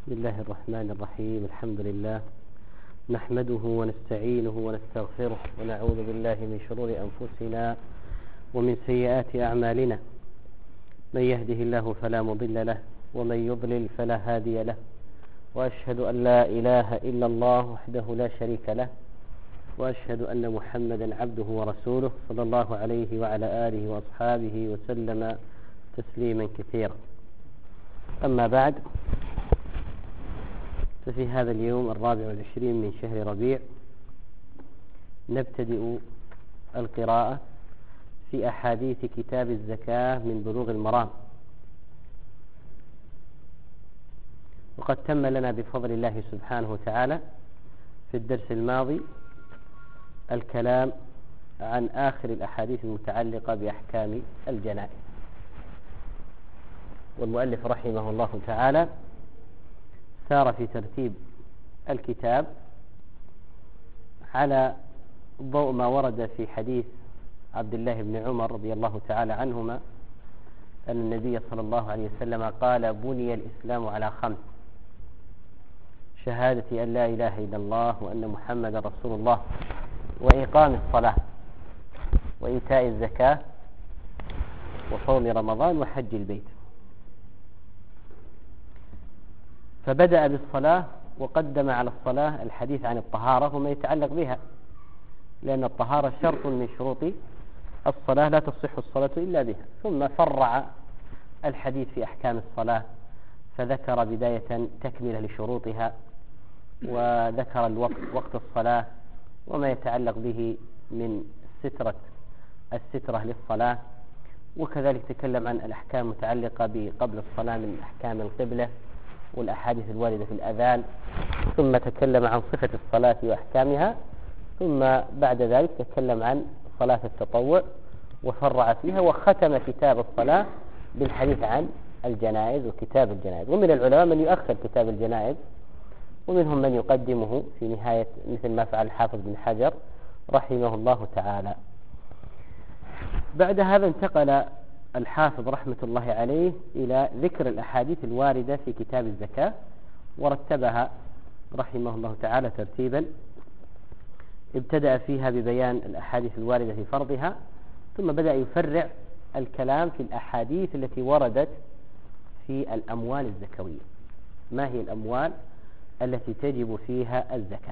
بسم الله الرحمن الرحيم. الحمد لله نحمده ونستعينه ونستغفره ونعوذ بالله من شرور أنفسنا ومن سيئات أعمالنا، من يهده الله فلا مضل له ومن يضلل فلا هادي له، وأشهد أن لا إله إلا الله وحده لا شريك له، وأشهد أن محمدا عبده ورسوله صلى الله عليه وعلى آله وأصحابه وسلم تسليما كثيرا. أما بعد، ففي هذا اليوم 24 من شهر ربيع نبتدئ القراءة في أحاديث كتاب الزكاة من بلوغ المرام، وقد تم لنا بفضل الله سبحانه وتعالى في الدرس الماضي الكلام عن آخر الأحاديث المتعلقة بأحكام الجنائز، والمؤلف رحمه الله تعالى سار في ترتيب الكتاب على ضوء ما ورد في حديث عبد الله بن عمر رضي الله تعالى عنهما أن النبي صلى الله عليه وسلم قال: بني الإسلام على 5: شهادة أن لا إله إلا الله وأن محمد رسول الله، وإقام الصلاة، وإيتاء الزكاة، وصوم رمضان، وحج البيت. فبدأ بالصلاة وقدم على الصلاة الحديث عن الطهارة وما يتعلق بها، لأن الطهارة شرط من شروط الصلاة، لا تصح الصلاة إلا بها. ثم فرع الحديث في أحكام الصلاة، فذكر بداية تكملة لشروطها، وذكر وقت الصلاة وما يتعلق به من السترة للصلاة، وكذلك تكلم عن الأحكام المتعلقة بقبل الصلاة من أحكام القبلة والأحاديث الواردة في الأذان، ثم تكلم عن صفة الصلاة وأحكامها، ثم بعد ذلك تكلم عن صلاة التطوع وفرع فيها، وختم كتاب الصلاة بالحديث عن الجنائز وكتاب الجنائز. ومن العلماء من يؤخر كتاب الجنائز، ومنهم من يقدمه في نهاية، مثل ما فعل الحافظ بن حجر رحمه الله تعالى. بعد هذا انتقل الحافظ رحمة الله عليه إلى ذكر الأحاديث الواردة في كتاب الزكاة، ورتبها رحمه الله تعالى ترتيبا. ابتدأ فيها ببيان الأحاديث الواردة في فرضها، ثم بدأ يفرع الكلام في الأحاديث التي وردت في الأموال الزكوية. ما هي الأموال التي تجب فيها الزكاة؟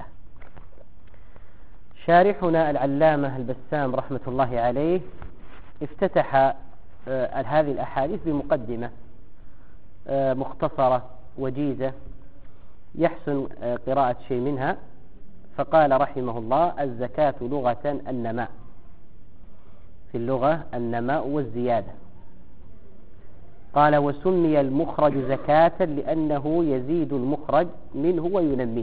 شارحنا العلامة البسام رحمة الله عليه افتتح هذه الأحاديث بمقدمة مختصرة وجيزة يحسن قراءة شيء منها، فقال رحمه الله: الزكاة لغة النماء، في اللغة النماء والزيادة. قال: وسمي المخرج زكاة لأنه يزيد المخرج منه وينميه.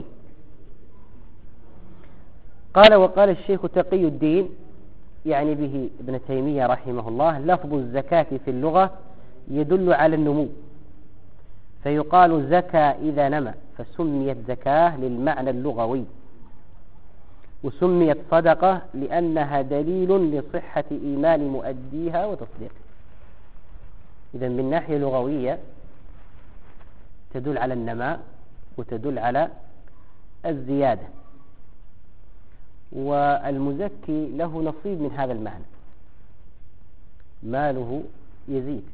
قال: وقال الشيخ تقي الدين، يعني به ابن تيمية رحمه الله: لفظ الزكاة في اللغة يدل على النمو، فيقال زكى إذا نمى، فسميت زكاة للمعنى اللغوي، وسميت صدقة لأنها دليل لصحة إيمان مؤديها وتصديقه. إذن من ناحية لغوية تدل على النماء وتدل على الزيادة، والمزكي له نصيب من هذا المعنى، ماله يزيد،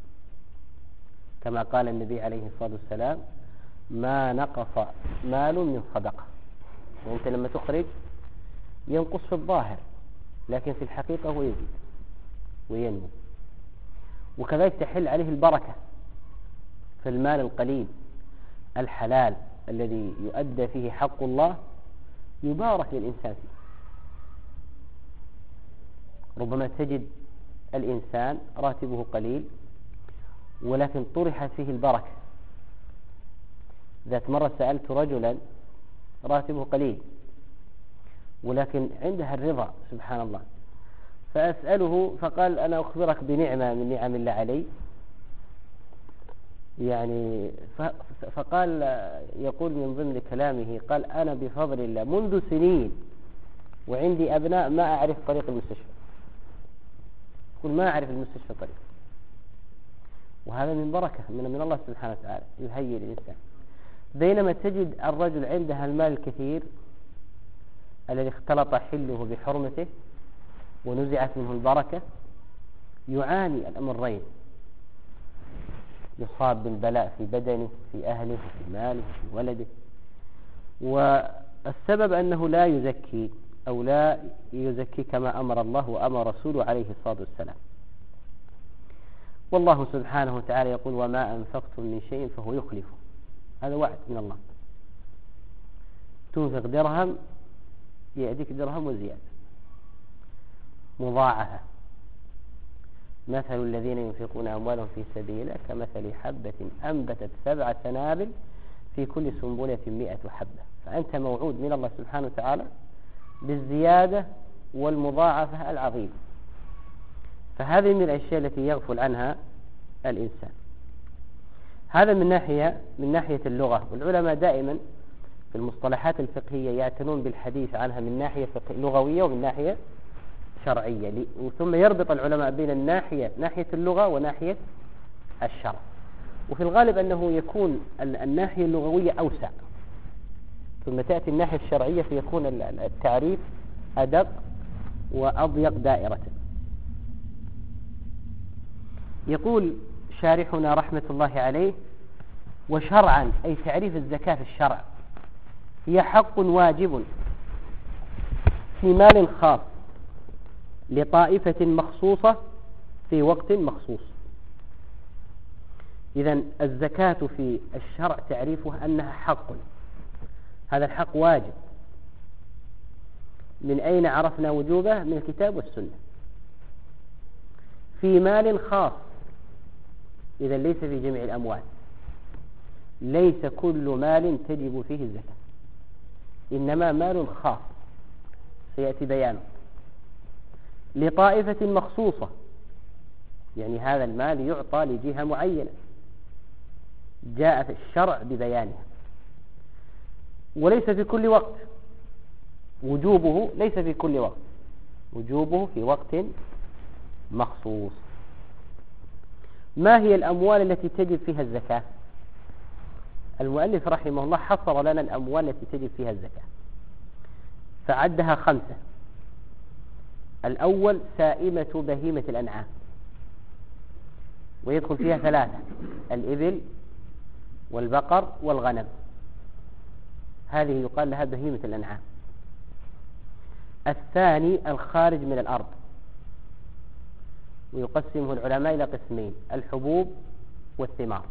كما قال النبي عليه الصلاة والسلام: ما نقص مال من صدقة. وانت لما تخرج ينقص في الظاهر، لكن في الحقيقة هو يزيد وينمو. وكذلك تحل عليه البركة، فالمال القليل الحلال الذي يؤدى فيه حق الله يبارك للإنسان فيه. ربما تجد الإنسان راتبه قليل ولكن طرحت فيه البركة. ذات مرة سألت رجلا راتبه قليل ولكن عندها الرضا سبحان الله، فأسأله فقال: أنا أخبرك بنعمة من نعم الله علي، يعني فقال، يقول من ضمن كلامه، قال: أنا بفضل الله منذ سنين وعندي أبناء ما أعرف طريق المستشفى، يقول ما أعرف المستشفى طريق. وهذا من بركة من الله سبحانه وتعالى يهيئ الإنسان. بينما تجد الرجل عنده المال الكثير الذي اختلط حله بحرمته ونزعت منه البركة يعاني الأمرين، يصاب بالبلاء في بدنه، في أهله، في ماله، في ولده. والسبب أنه لا يزكي أو لا يزكي كما أمر الله وأمر رسوله عليه الصلاة والسلام. والله سبحانه وتعالى يقول: وما أنفقتم من شيء فهو يخلفه. هذا وعد من الله، تنفق درهم يأتيك درهم وزيادة مضاعفة. مثل الذين ينفقون أموالهم في سبيل الله كمثل حبة أنبتت 7 سنابل في كل سنبلة 100 حبة. فأنت موعود من الله سبحانه وتعالى بالزيادة والمضاعفة العظيمة. فهذه من الأشياء التي يغفل عنها الإنسان. هذا من ناحية اللغة. والعلماء دائما في المصطلحات الفقهية يعتنون بالحديث عنها من ناحية لغوية ومن ناحية شرعية، ثم يربط العلماء بين ناحية اللغة وناحية الشرع. وفي الغالب أنه يكون الناحية اللغوية أوسع، ثم تأتي الناحية الشرعية فيكون التعريف أدق وأضيق دائرة. يقول شارحنا رحمة الله عليه: وشرعا، أي تعريف الزكاة في الشرع، هي حق واجب في مال خاص لطائفة مخصوصة في وقت مخصوص. إذن الزكاة في الشرع تعريفها أنها حق، هذا الحق واجب. من أين عرفنا وجوبه؟ من الكتاب والسنة. في مال خاص، إذا ليس في جميع الأموال، ليس كل مال تجب فيه الزكاة، إنما مال خاص سيأتي بيانه. لطائفة مخصوصة، يعني هذا المال يعطى لجهة معينة جاء في الشرع ببيانها. وليس في كل وقت، وجوبه ليس في كل وقت، وجوبه في وقت مخصوص. ما هي الأموال التي تجب فيها الزكاة؟ المؤلف رحمه الله حصر لنا الأموال التي تجب فيها الزكاة فعدها 5. الأول سائمة بهيمة الأنعام، ويدخل فيها 3: الإبل والبقر والغنم، هذه يقال لها بهيمة الأنعام. الثاني الخارج من الأرض، ويقسمه العلماء إلى قسمين: الحبوب والثمار.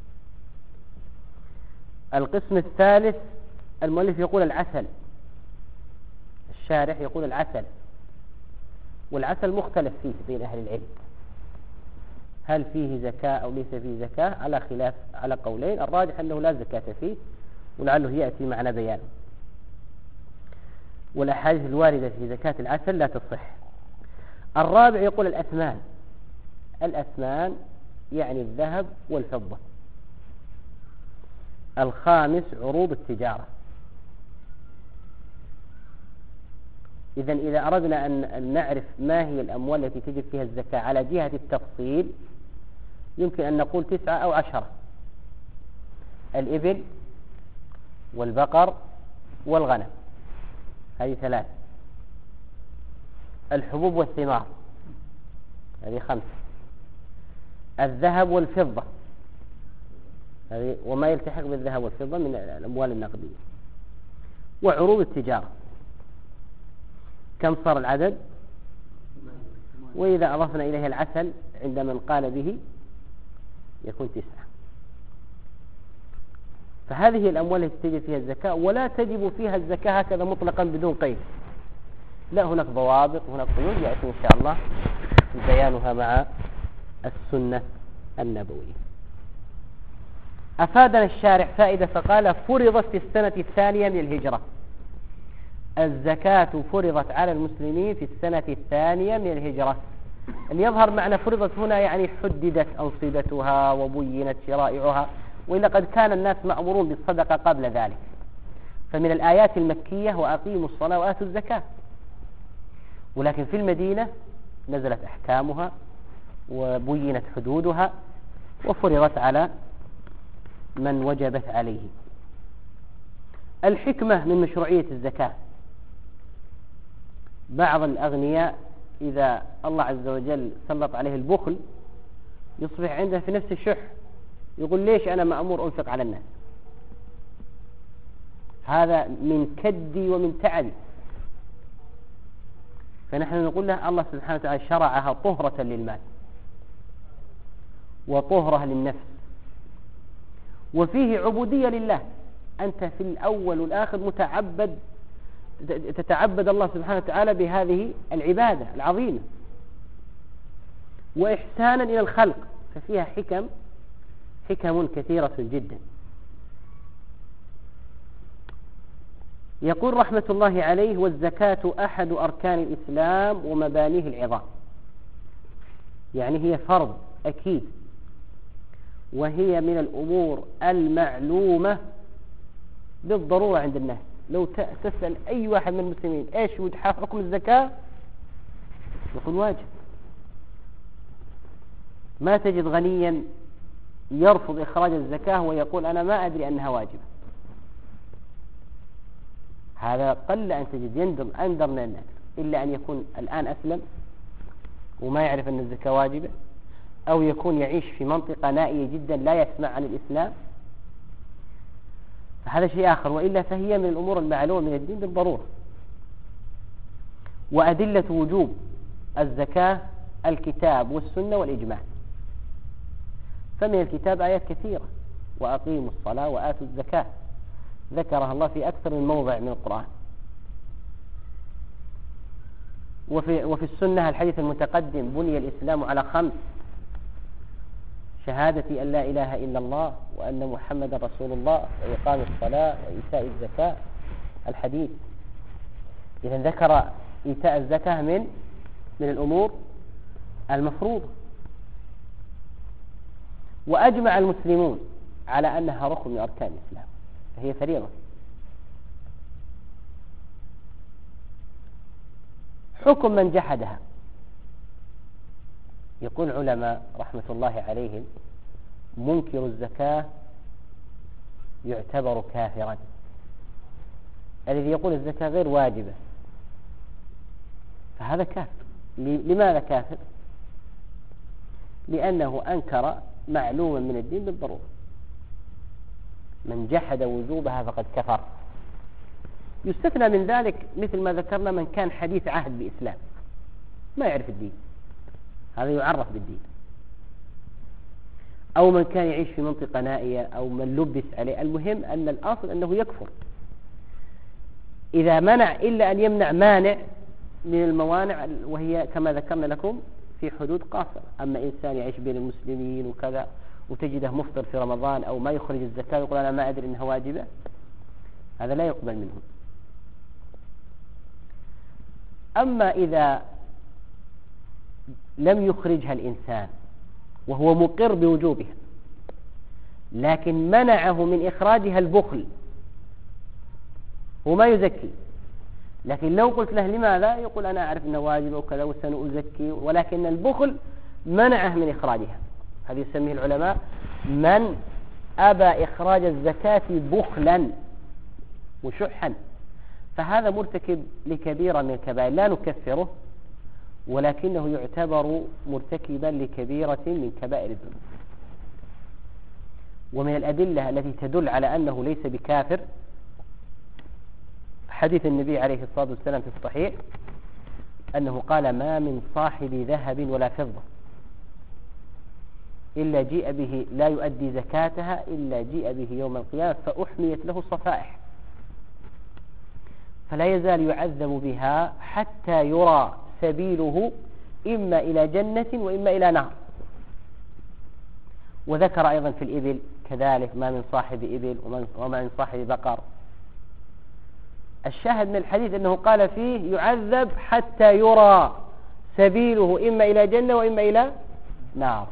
القسم الثالث المؤلف يقول العسل، الشارح يقول العسل، والعسل مختلف فيه بين أهل العلم، هل فيه زكاة أو ليس فيه زكاة، على خلاف، على قولين. الراجح أنه لا زكاة فيه، ولعله يأتي معنا بيان. والأحاديث الواردة في زكاة العسل لا تصح. الرابع يقول الأثمان، الأثمان يعني الذهب والفضة. الخامس عروض التجارة. إذن إذا أردنا أن نعرف ما هي الأموال التي تجب فيها الزكاة على جهة التفصيل، يمكن أن نقول 9 أو 10: الإبل والبقر والغنم، هذه 3. الحبوب والثمار، هذه 5. الذهب والفضة، هذه وما يلتحق بالذهب والفضة من الأموال النقدية. وعروض التجارة. كم صار العدد؟ وإذا أضفنا إليه العسل عند من قال به يكون 9. فهذه الأموال التي تجب فيها الزكاة، ولا تجب فيها الزكاة هكذا مطلقا بدون قيد، لا، هناك ضوابط وهناك قيود يأتي إن شاء الله بيانها مع السنة النبوية. أفادنا الشارح فائدة فقال: فرضت في السنة الثانية من الهجرة. الزكاة فرضت على المسلمين في السنة الثانية من الهجرة. أن يظهر معنى فرضت هنا يعني حددت أنصبتها وبينت شرائعها، وإلا قد كان الناس مأمورون بالصدقة قبل ذلك. فمن الآيات المكية: وأقيموا الصلاة وآتوا الزكاة. ولكن في المدينة نزلت أحكامها وبينت حدودها وفرضت على من وجبت عليه. الحكمة من مشروعية الزكاة. بعض الأغنياء إذا الله عز وجل سلط عليه البخل يصبح عنده في نفس الشح، يقول ليش أنا مأمور أنفق على الناس؟ هذا من كدي ومن تعبي. فنحن نقول له الله سبحانه وتعالى شرعها طهرة للمال وطهرة للنفس، وفيه عبودية لله. أنت في الأول والآخر متعبد، تتعبد الله سبحانه وتعالى بهذه العبادة العظيمة، وإحسانا إلى الخلق، ففيها حكم كثيرة جدا. يقول رحمة الله عليه: والزكاة أحد أركان الإسلام ومبانيه العظام. يعني هي فرض أكيد، وهي من الأمور المعلومة بالضرورة عند الناس. لو تسأل أي واحد من المسلمين إيش حكم الزكاة، يقول واجب. ما تجد غنيا يرفض إخراج الزكاة ويقول أنا ما أدري أنها واجبة. هذا قل أن تجد، أندر من الناس، إلا أن يكون الآن أسلم وما يعرف أن الزكاة واجبة، أو يكون يعيش في منطقة نائية جدا لا يسمع عن الإسلام، فهذا شيء آخر. وإلا فهي من الأمور المعلومة من الدين بالضرورة. وأدلة وجوب الزكاة الكتاب والسنة والإجماع. فمن الكتاب آيات كثيرة: وأقيموا الصلاة وآتوا الزكاة، ذكرها الله في أكثر من موضع من القرآن. وفي السنة الحديث المتقدم: بني الإسلام على 5: شهادة أن لا إله إلا الله وأن محمد رسول الله وإقام الصلاة وإيتاء الزكاة. الحديث إذا ذكر إيتاء الزكاة من الأمور المفروضة. وأجمع المسلمون على أنها ركن من أركان الإسلام، فهي فريضة. حكم من جحدها. يقول العلماء رحمة الله عليهم: منكر الزكاة يعتبر كافرا. الذي يقول الزكاة غير واجبة فهذا كافر. لماذا كافر؟ لأنه أنكر معلوما من الدين بالضرورة. من جحد وجوبها فقد كفر. يستثنى من ذلك مثل ما ذكرنا من كان حديث عهد بإسلام ما يعرف الدين، هذا يعرف بالدين. أو من كان يعيش في منطقة نائية، أو من لبس عليه. المهم أن الأصل أنه يكفر إذا منع، إلا أن يمنع مانع من الموانع، وهي كما ذكرنا لكم في حدود قاصرة. أما إنسان يعيش بين المسلمين وكذا وتجده مفطر في رمضان أو ما يخرج الزكاة ويقول أنا ما أدري أنها واجبة، هذا لا يقبل منه. أما إذا لم يخرجها الإنسان وهو مقر بوجوبها، لكن منعه من إخراجها البخل وما يزكي، لكن لو قلت له لماذا، يقول أنا أعرف أنه واجب وكذا وسنزكي، ولكن البخل منعه من إخراجها. هذا يسميه العلماء من أبى إخراج الزكاة بخلا وشحا، فهذا مرتكب لكبيرة من الكبائر، لا نكفره، ولكنه يعتبر مرتكبا لكبيرة من كبائر الذنوب. ومن الأدلة التي تدل على أنه ليس بكافر حديث النبي عليه الصلاة والسلام في الصحيح أنه قال: ما من صاحب ذهب ولا فضة إلا جيء به لا يؤدي زكاتها إلا جيء به يوم القيامة فأحميت له صفائح، فلا يزال يعذب بها حتى يرى سبيله إما إلى جنة وإما إلى نار. وذكر أيضا في الإبل كذلك: ما من صاحب إبل وما من صاحب بقر. الشاهد من الحديث أنه قال فيه يعذب حتى يرى سبيله إما إلى جنة وإما إلى نار.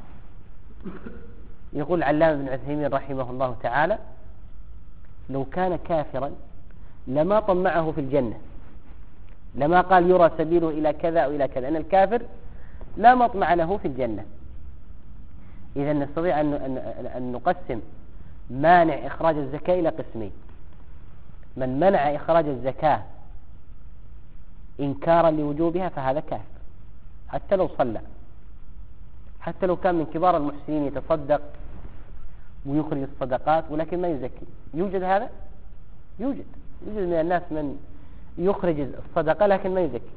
يقول العلامة ابن عثيمين رحمه الله تعالى: لو كان كافرا لما طمعه في الجنة، لما قال يرى سبيله إلى كذا أو إلى كذا، أن الكافر لا مطمع له في الجنة. إذا نستطيع أن نقسم مانع إخراج الزكاة إلى قسمين: من منع إخراج الزكاة إنكارا لوجوبها فهذا كافر، حتى لو صلى، حتى لو كان من كبار المحسنين يتصدق ويخرج الصدقات ولكن ما يزكي. يوجد هذا؟ يوجد من الناس من يخرج الصدقة لكن ما يزكي.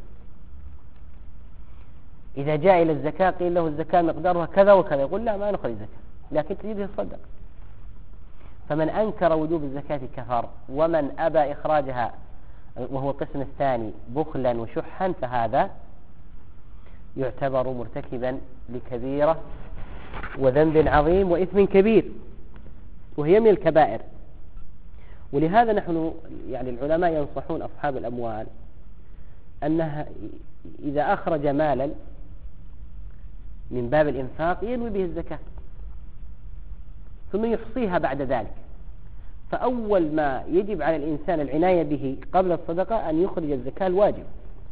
إذا جاء إلى الزكاة قيل له الزكاة مقدارها كذا وكذا، يقول لا ما نخرج زكاة لكن تجيبه الصدقة. فمن أنكر وجوب الزكاة كفر، ومن أبى إخراجها وهو القسم الثاني بخلا وشحا فهذا يعتبر مرتكبا لكبيرة وذنب عظيم وإثم كبير، وهي من الكبائر. ولهذا نحن يعني العلماء ينصحون أصحاب الأموال أنها إذا أخرج مالا من باب الإنفاق ينوي به الزكاة ثم يحصيها بعد ذلك. فأول ما يجب على الإنسان العناية به قبل الصدقة أن يخرج الزكاة الواجب.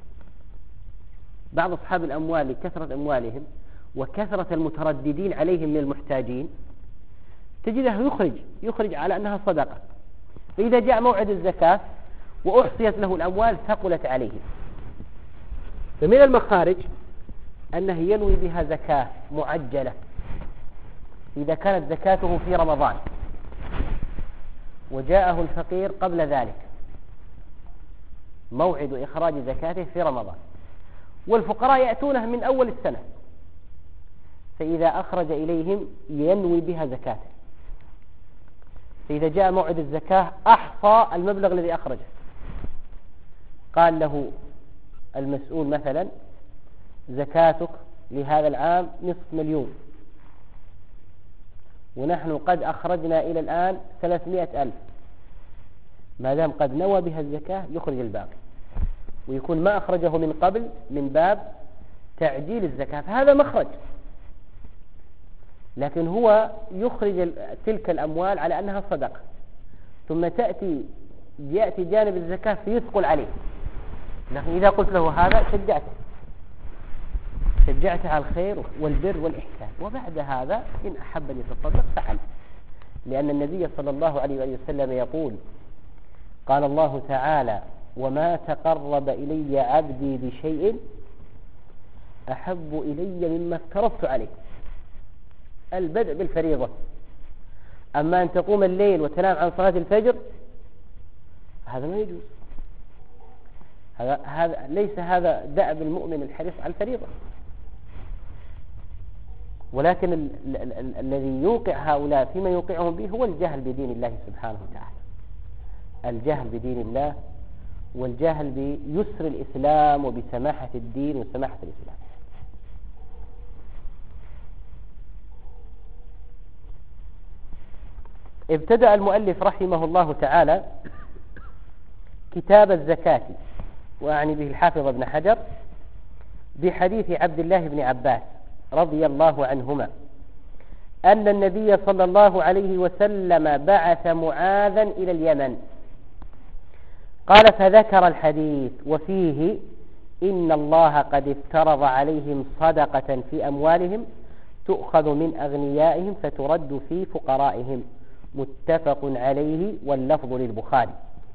بعض أصحاب الأموال لكثرة أموالهم وكثرة المترددين عليهم من المحتاجين تجده يخرج على أنها صدقة، فإذا جاء موعد الزكاة وأحصيت له الأموال ثقلت عليه. فمن المخارج أنه ينوي بها زكاة معجلة إذا كانت زكاته في رمضان وجاءه الفقير قبل ذلك، موعد إخراج زكاته في رمضان والفقراء يأتونه من أول السنة، فإذا أخرج إليهم ينوي بها زكاته، فإذا جاء موعد الزكاة أحصى المبلغ الذي أخرجه، قال له المسؤول مثلا زكاتك لهذا العام 500,000 ونحن قد أخرجنا إلى الآن 300,000، ما دام قد نوى بها الزكاة يخرج الباقي، ويكون ما أخرجه من قبل من باب تعجيل الزكاة، فهذا مخرج. لكن هو يخرج تلك الأموال على أنها صدقة، ثم يأتي جانب الزكاة فيثقل عليه. لكن إذا قلت له هذا شجعته على الخير والبر والإحسان، وبعد هذا إن أحب أن يتصدق فعل، لأن النبي صلى الله عليه وسلم يقول: قال الله تعالى: وما تقرب إلي عبدي بشيء أحب إلي مما افترضت عليه. البدء بالفريضة. أما أن تقوم الليل وتنام عن صلاة الفجر هذا ما يجوز، هذا ليس هذا دأب المؤمن الحريص على الفريضة. ولكن الذي يوقع هؤلاء فيما يوقعهم به هو الجهل بدين الله سبحانه وتعالى، الجهل بدين الله والجهل بيسر الإسلام وبسماحة الدين وسماحة الإسلام. ابتدأ المؤلف رحمه الله تعالى كتاب الزكاة، وأعني به الحافظ ابن حجر، بحديث عبد الله بن عباس رضي الله عنهما أن النبي صلى الله عليه وسلم بعث معاذا إلى اليمن. قال: فذكر الحديث وفيه: إن الله قد افترض عليهم صدقة في أموالهم تؤخذ من أغنيائهم فترد في فقرائهم. متفق عليه، واللفظ للبخاري.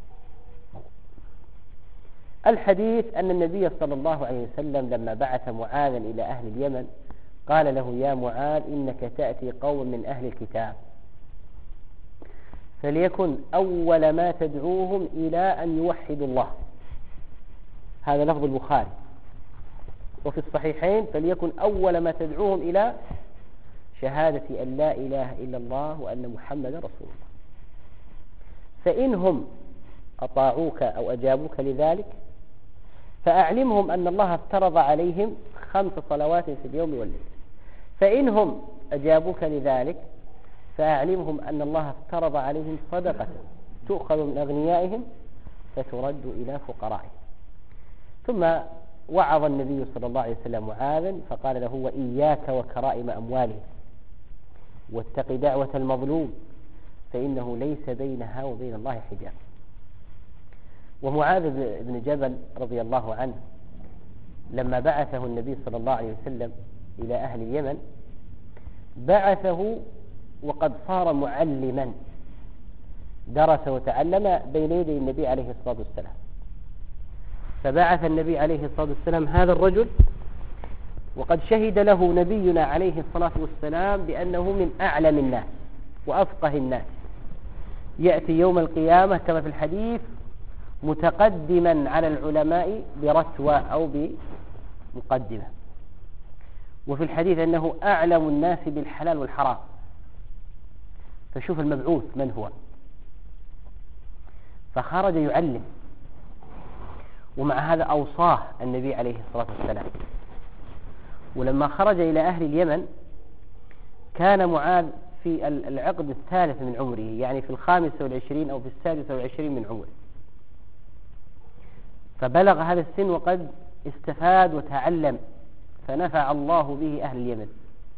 الحديث أن النبي صلى الله عليه وسلم لما بعث معاذا إلى أهل اليمن قال له: يا معاذ، إنك تأتي قوم من أهل الكتاب، فليكن أول ما تدعوهم إلى أن يوحدوا الله. هذا لفظ البخاري. وفي الصحيحين: فليكن أول ما تدعوهم إلى شهادة أن لا إله إلا الله وأن محمد رسول الله. فإنهم أطاعوك أو أجابوك لذلك فأعلمهم أن الله افترض عليهم 5 صلوات في اليوم والليل. فإنهم أجابوك لذلك فأعلمهم أن الله افترض عليهم صدقة تؤخذ من أغنيائهم فترد إلى فقرائهم. ثم وعظ النبي صلى الله عليه وسلم معاذا فقال له: وإياك وكرائم أموالهم، واتق دعوة المظلوم، فإنه ليس بينها وبين الله حجاب. ومعاذ بن جبل رضي الله عنه لما بعثه النبي صلى الله عليه وسلم إلى أهل اليمن بعثه وقد صار معلما درس وتعلم بين يدي النبي عليه الصلاة والسلام. فبعث النبي عليه الصلاة والسلام هذا الرجل، وقد شهد له نبينا عليه الصلاة والسلام بأنه من أعلم الناس وأفقه الناس، يأتي يوم القيامة كما في الحديث متقدما على العلماء برتوة أو بمقدمة، وفي الحديث أنه أعلم الناس بالحلال والحرام. فشوف المبعوث من هو، فخرج يعلم، ومع هذا أوصاه النبي عليه الصلاة والسلام. ولما خرج إلى أهل اليمن كان معاذ في العقد الثالث من عمره، يعني في 25 أو في 26 من عمره، فبلغ هذا السن وقد استفاد وتعلم، فنفع الله به أهل اليمن.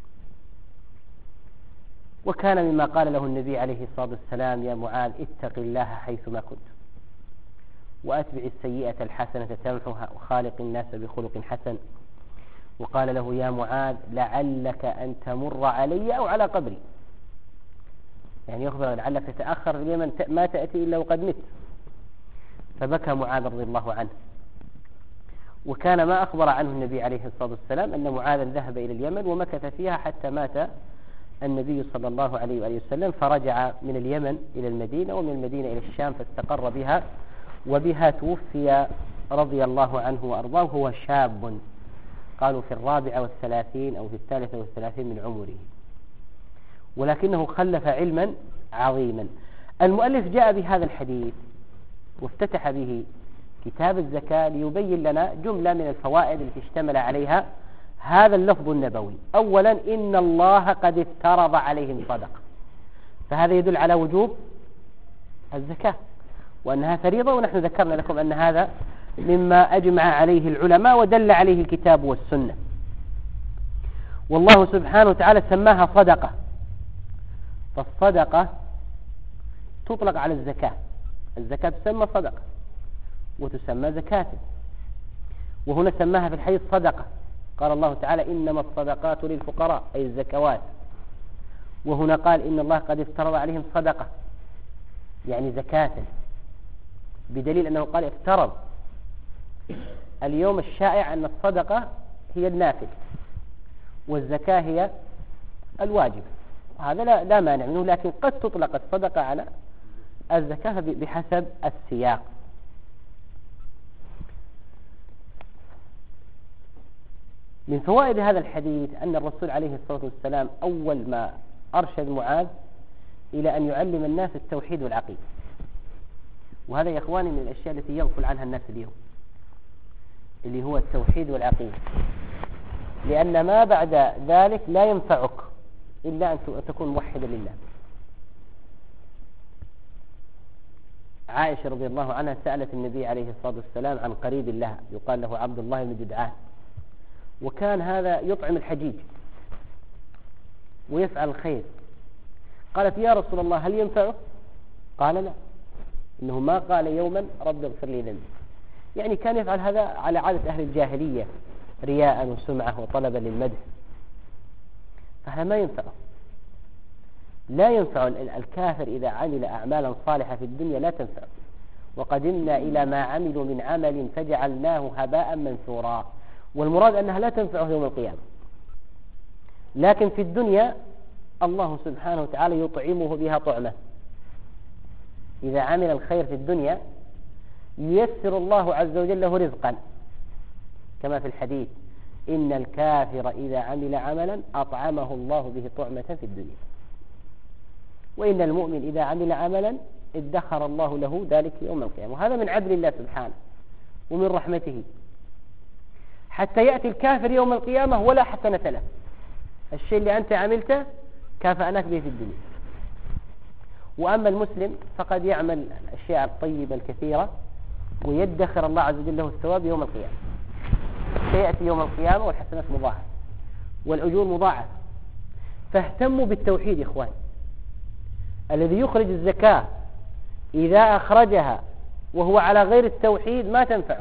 وكان مما قال له النبي عليه الصلاة والسلام: يا معاذ اتق الله حيثما كنت، وأتبع السيئة الحسنة تمحها، وخالق الناس بخلق حسن. وقال له: يا معاذ لعلك أن تمر علي أو على قبري، يعني يخبر لعلك تتأخر في اليمن ما تأتي إلا وقد مت. فبكى معاذ رضي الله عنه. وكان ما أخبر عنه النبي عليه الصلاة والسلام أن معاذا ذهب إلى اليمن ومكث فيها حتى مات النبي صلى الله عليه وآله وسلم، فرجع من اليمن إلى المدينة، ومن المدينة إلى الشام، فاستقر بها، وبها توفي رضي الله عنه وأرضاه. هو شاب، قالوا في 34 أو في 33 من عمره، ولكنه خلف علما عظيما. المؤلف جاء بهذا الحديث وافتتح به كتاب الزكاة ليبين لنا جملة من الفوائد التي اشتمل عليها هذا اللفظ النبوي. أولا، إن الله قد افترض عليهم صدقة، فهذا يدل على وجوب الزكاة وأنها فريضة، ونحن ذكرنا لكم أن هذا مما أجمع عليه العلماء ودل عليه الكتاب والسنة. والله سبحانه وتعالى سماها صدقة، فالصدقة تطلق على الزكاة، الزكاة تسمى صدقة وتسمى زكاة، وهنا سماها في الحديث صدقة. قال الله تعالى: إنما الصدقات للفقراء، أي الزكوات. وهنا قال: إن الله قد افترض عليهم صدقة، يعني زكاة، بدليل أنه قال افترض. اليوم الشائع أن الصدقة هي النافل والزكاة هي الواجب، هذا لا مانع منه، لكن قد تطلق الصدقة على الزكاة بحسب السياق. من فوائد هذا الحديث أن الرسول عليه الصلاة والسلام أول ما أرشد معاذ إلى أن يعلم الناس التوحيد والعقيدة، وهذا يا إخواني من الأشياء التي يغفل عنها الناس اليوم، اللي هو التوحيد والعقيدة، لأن ما بعد ذلك لا ينفعك إلا أن تكون موحدا لله. عائشة رضي الله عنها سألت النبي عليه الصلاة والسلام عن قريب لها يقال له عبد الله بن جدعان، وكان هذا يطعم الحجيج ويفعل الخير. قالت: يا رسول الله هل ينفعه؟ قال: لا، إنه ما قال يوما رب اغفر لي ذنبي، يعني كان يفعل هذا على عادة أهل الجاهلية رياء وسمعة وطلبا للمدح، فهذا ما ينفعه. لا ينفع الكافر إذا عمل أعمالا صالحة في الدنيا لا تنفع. وقدمنا إلى ما عملوا من عمل فجعلناه هباء منثورا، والمراد أنها لا تنفعه يوم القيامة، لكن في الدنيا الله سبحانه وتعالى يطعمه بها طعمة. إذا عمل الخير في الدنيا ييسر الله عز وجل له رزقا، كما في الحديث: إن الكافر إذا عمل عملا أطعمه الله به طعمة في الدنيا، وإن المؤمن إذا عمل عملا ادخر الله له ذلك يوم القيامة. وهذا من عدل الله سبحانه ومن رحمته، حتى يأتي الكافر يوم القيامة ولا حسنة له، الشيء اللي أنت عملته كافأناك به في الدنيا. وأما المسلم فقد يعمل الأشياء الطيبة الكثيرة ويدخر الله عز وجل له الثواب يوم القيامة، سيأتي يوم القيامة والحسنات مضاعفة والأجور مضاعفة. فاهتموا بالتوحيد يا إخوان. الذي يخرج الزكاة إذا أخرجها وهو على غير التوحيد ما تنفعه.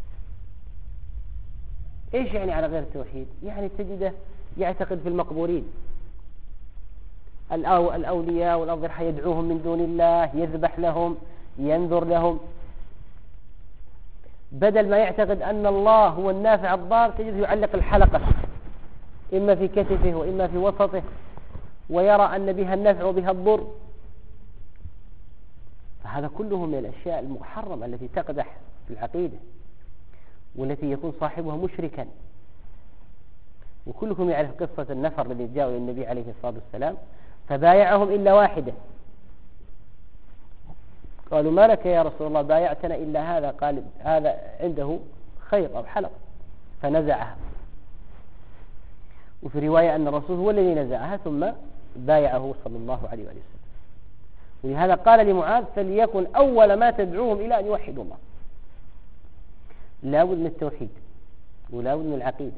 إيش يعني على غير التوحيد؟ يعني تجده يعتقد في المقبورين، الأولياء والأضرحة يدعوهم من دون الله، يذبح لهم، ينذر لهم. بدل ما يعتقد أن الله هو النافع الضار تجده يعلق الحلقة إما في كتفه وإما في وسطه، ويرى أن بها النفع وبها الضر. فهذا كله من الأشياء المحرمة التي تقدح في العقيدة، والتي يكون صاحبها مشركا. وكلكم يعرف قصة النفر الذي جاءوا للنبي عليه الصلاة والسلام فبايعهم إلا واحدة. قالوا: ما لك يا رسول الله بايعتنا إلا هذا؟ قال: هذا عنده خير أو حلق، فنزعها. وفي رواية أن الرسول هو الذي نزعها ثم بايعه صلى الله عليه وسلم. ولهذا قال لمعاذ: فليكن أول ما تدعوهم إلى أن يوحدوا الله. لا بد من التوحيد، ولا بد من العقيدة،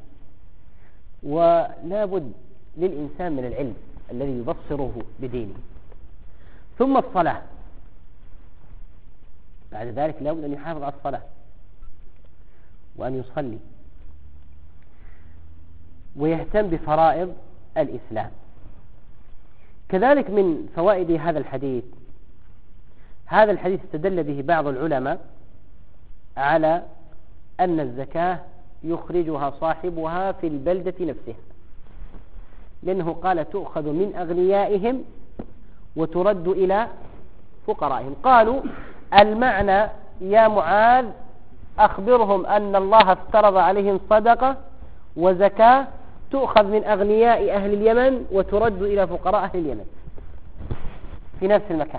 ولا بد للإنسان من العلم الذي يبصره بدينه. ثم الصلاة، بعد ذلك لا بد أن يحافظ على الصلاة وأن يصلي ويهتم بفرائض الإسلام. كذلك من فوائد هذا الحديث، هذا الحديث استدل به بعض العلماء على أن الزكاة يخرجها صاحبها في البلدة نفسها، لأنه قال: تؤخذ من أغنيائهم وترد إلى فقرائهم. قالوا: المعنى يا معاذ أخبرهم أن الله افترض عليهم صدقة وزكاة تؤخذ من أغنياء أهل اليمن وترد إلى فقراء أهل اليمن في نفس المكان.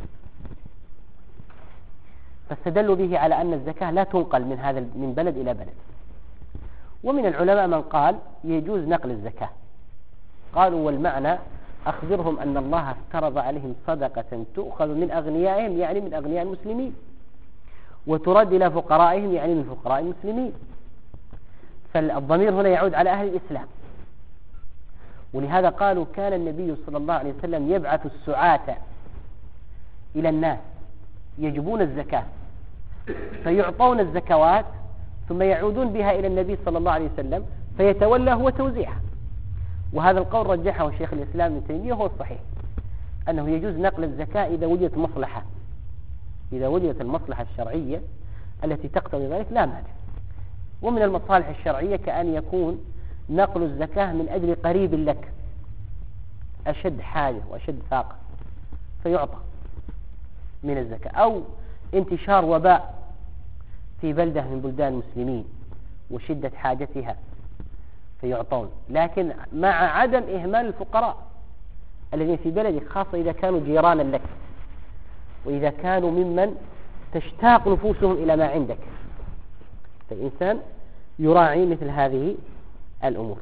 فاستدلوا به على أن الزكاة لا تنقل من بلد إلى بلد. ومن العلماء من قال يجوز نقل الزكاة. قالوا: والمعنى أخبرهم أن الله افترض عليهم صدقة تؤخذ من أغنيائهم، يعني من أغنياء المسلمين، وترد إلى فقرائهم، يعني من فقراء المسلمين. فالضمير هنا يعود على أهل الإسلام. ولهذا قالوا: كان النبي صلى الله عليه وسلم يبعث السعاة إلى الناس يجبون الزكاة فيعطون الزكوات ثم يعودون بها إلى النبي صلى الله عليه وسلم فيتولى هو توزيعها. وهذا القول رجحه الشيخ الإسلام ابن تيمية هو الصحيح، أنه يجوز نقل الزكاة إذا وجدت مصلحة، إذا وجدت المصلحة الشرعية التي تقتضي ذلك لا مانع. ومن المصالح الشرعية كأن يكون نقل الزكاة من أجل قريب لك أشد حاجة وأشد فاقة فيعطى من الزكاة، أو انتشار وباء في بلدة من بلدان المسلمين وشدة حاجتها فيعطون، لكن مع عدم إهمال الفقراء الذين في بلدك، خاصة إذا كانوا جيرانا لك وإذا كانوا ممن تشتاق نفوسهم إلى ما عندك. فالإنسان يراعي مثل هذه الأمور.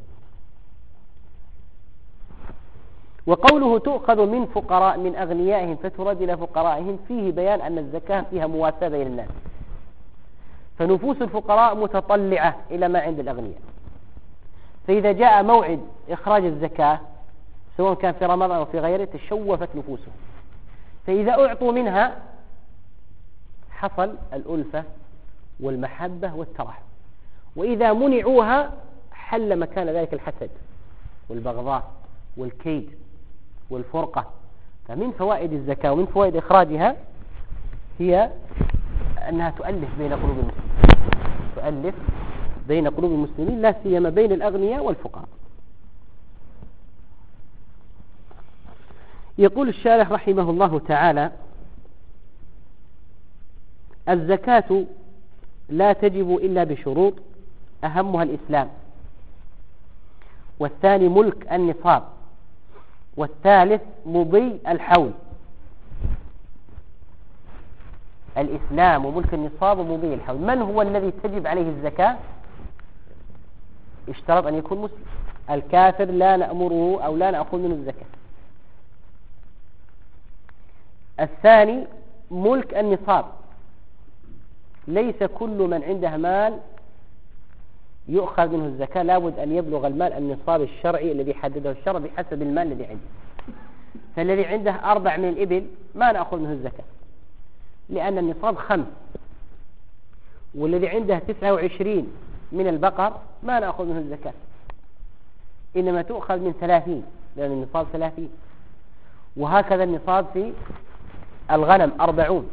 وقوله تؤخذ من أغنيائهم فترد إلى فقرائهم فيه بيان أن الزكاة فيها مواساة بين الناس، فنفوس الفقراء متطلعة إلى ما عند الأغنياء، فإذا جاء موعد إخراج الزكاة سواء كان في رمضان أو في غيره تشوفت نفوسهم، فإذا أعطوا منها حصل الألفة والمحبة والترحم، وإذا منعوها حل مكان ذلك الحسد والبغضاء والكيد والفرقة. فمن فوائد الزكاة ومن فوائد إخراجها هي أنها تؤلف بين قلوب المسلمين، تؤلف بين قلوب المسلمين لا سيما بين الأغنياء والفقراء. يقول الشارح رحمه الله تعالى: الزكاة لا تجب إلا بشروط أهمها الإسلام، والثاني ملك النصاب، والثالث مضي الحول. الإسلام وملك النصاب ومضي الحول. من هو الذي تجب عليه الزكاة؟ اشترط أن يكون مسلم. الكافر لا نأمره أو لا نأخذ منه الزكاة. الثاني ملك النصاب، ليس كل من عنده مال يؤخذ منه الزكاة، لابد أن يبلغ المال النصاب الشرعي الذي حدده الشرع بحسب المال الذي عنده. فالذي عنده 4 من الإبل ما نأخذ منه الزكاة لأن النصاب 5، والذي عنده 29 من البقر ما نأخذ منه الزكاة، إنما تؤخذ من 30 لأن النصاب 30. وهكذا النصاب في الغنم 40.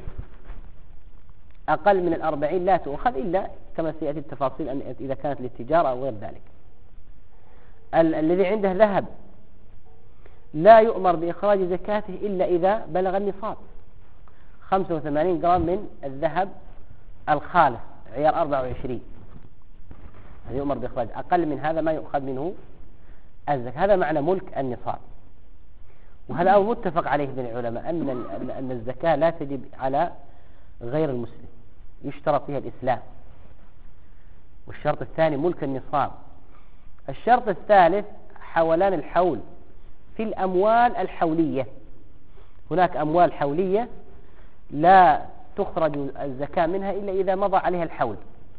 أقل من 40 لا تؤخذ إلا كما سيأتي التفاصيل أن إذا كانت للتجارة أو غير ذلك. الذي عنده ذهب لا يؤمر بإخراج زكاته إلا إذا بلغ النصاب 85 جرام من الذهب الخالص عيار 24، هذا يؤمر بإخراج. أقل من هذا ما يؤخذ منه الزكاة. هذا معنى ملك النصاب. وهذا أمر متفق عليه بين العلماء أن الزكاة لا تجب على غير المسلم، يشترط فيها الإسلام. والشرط الثاني ملك النصاب. الشرط الثالث حولان الحول في الأموال الحولية. هناك أموال حولية لا تخرج الزكاة منها إلا إذا مضى عليها الحول.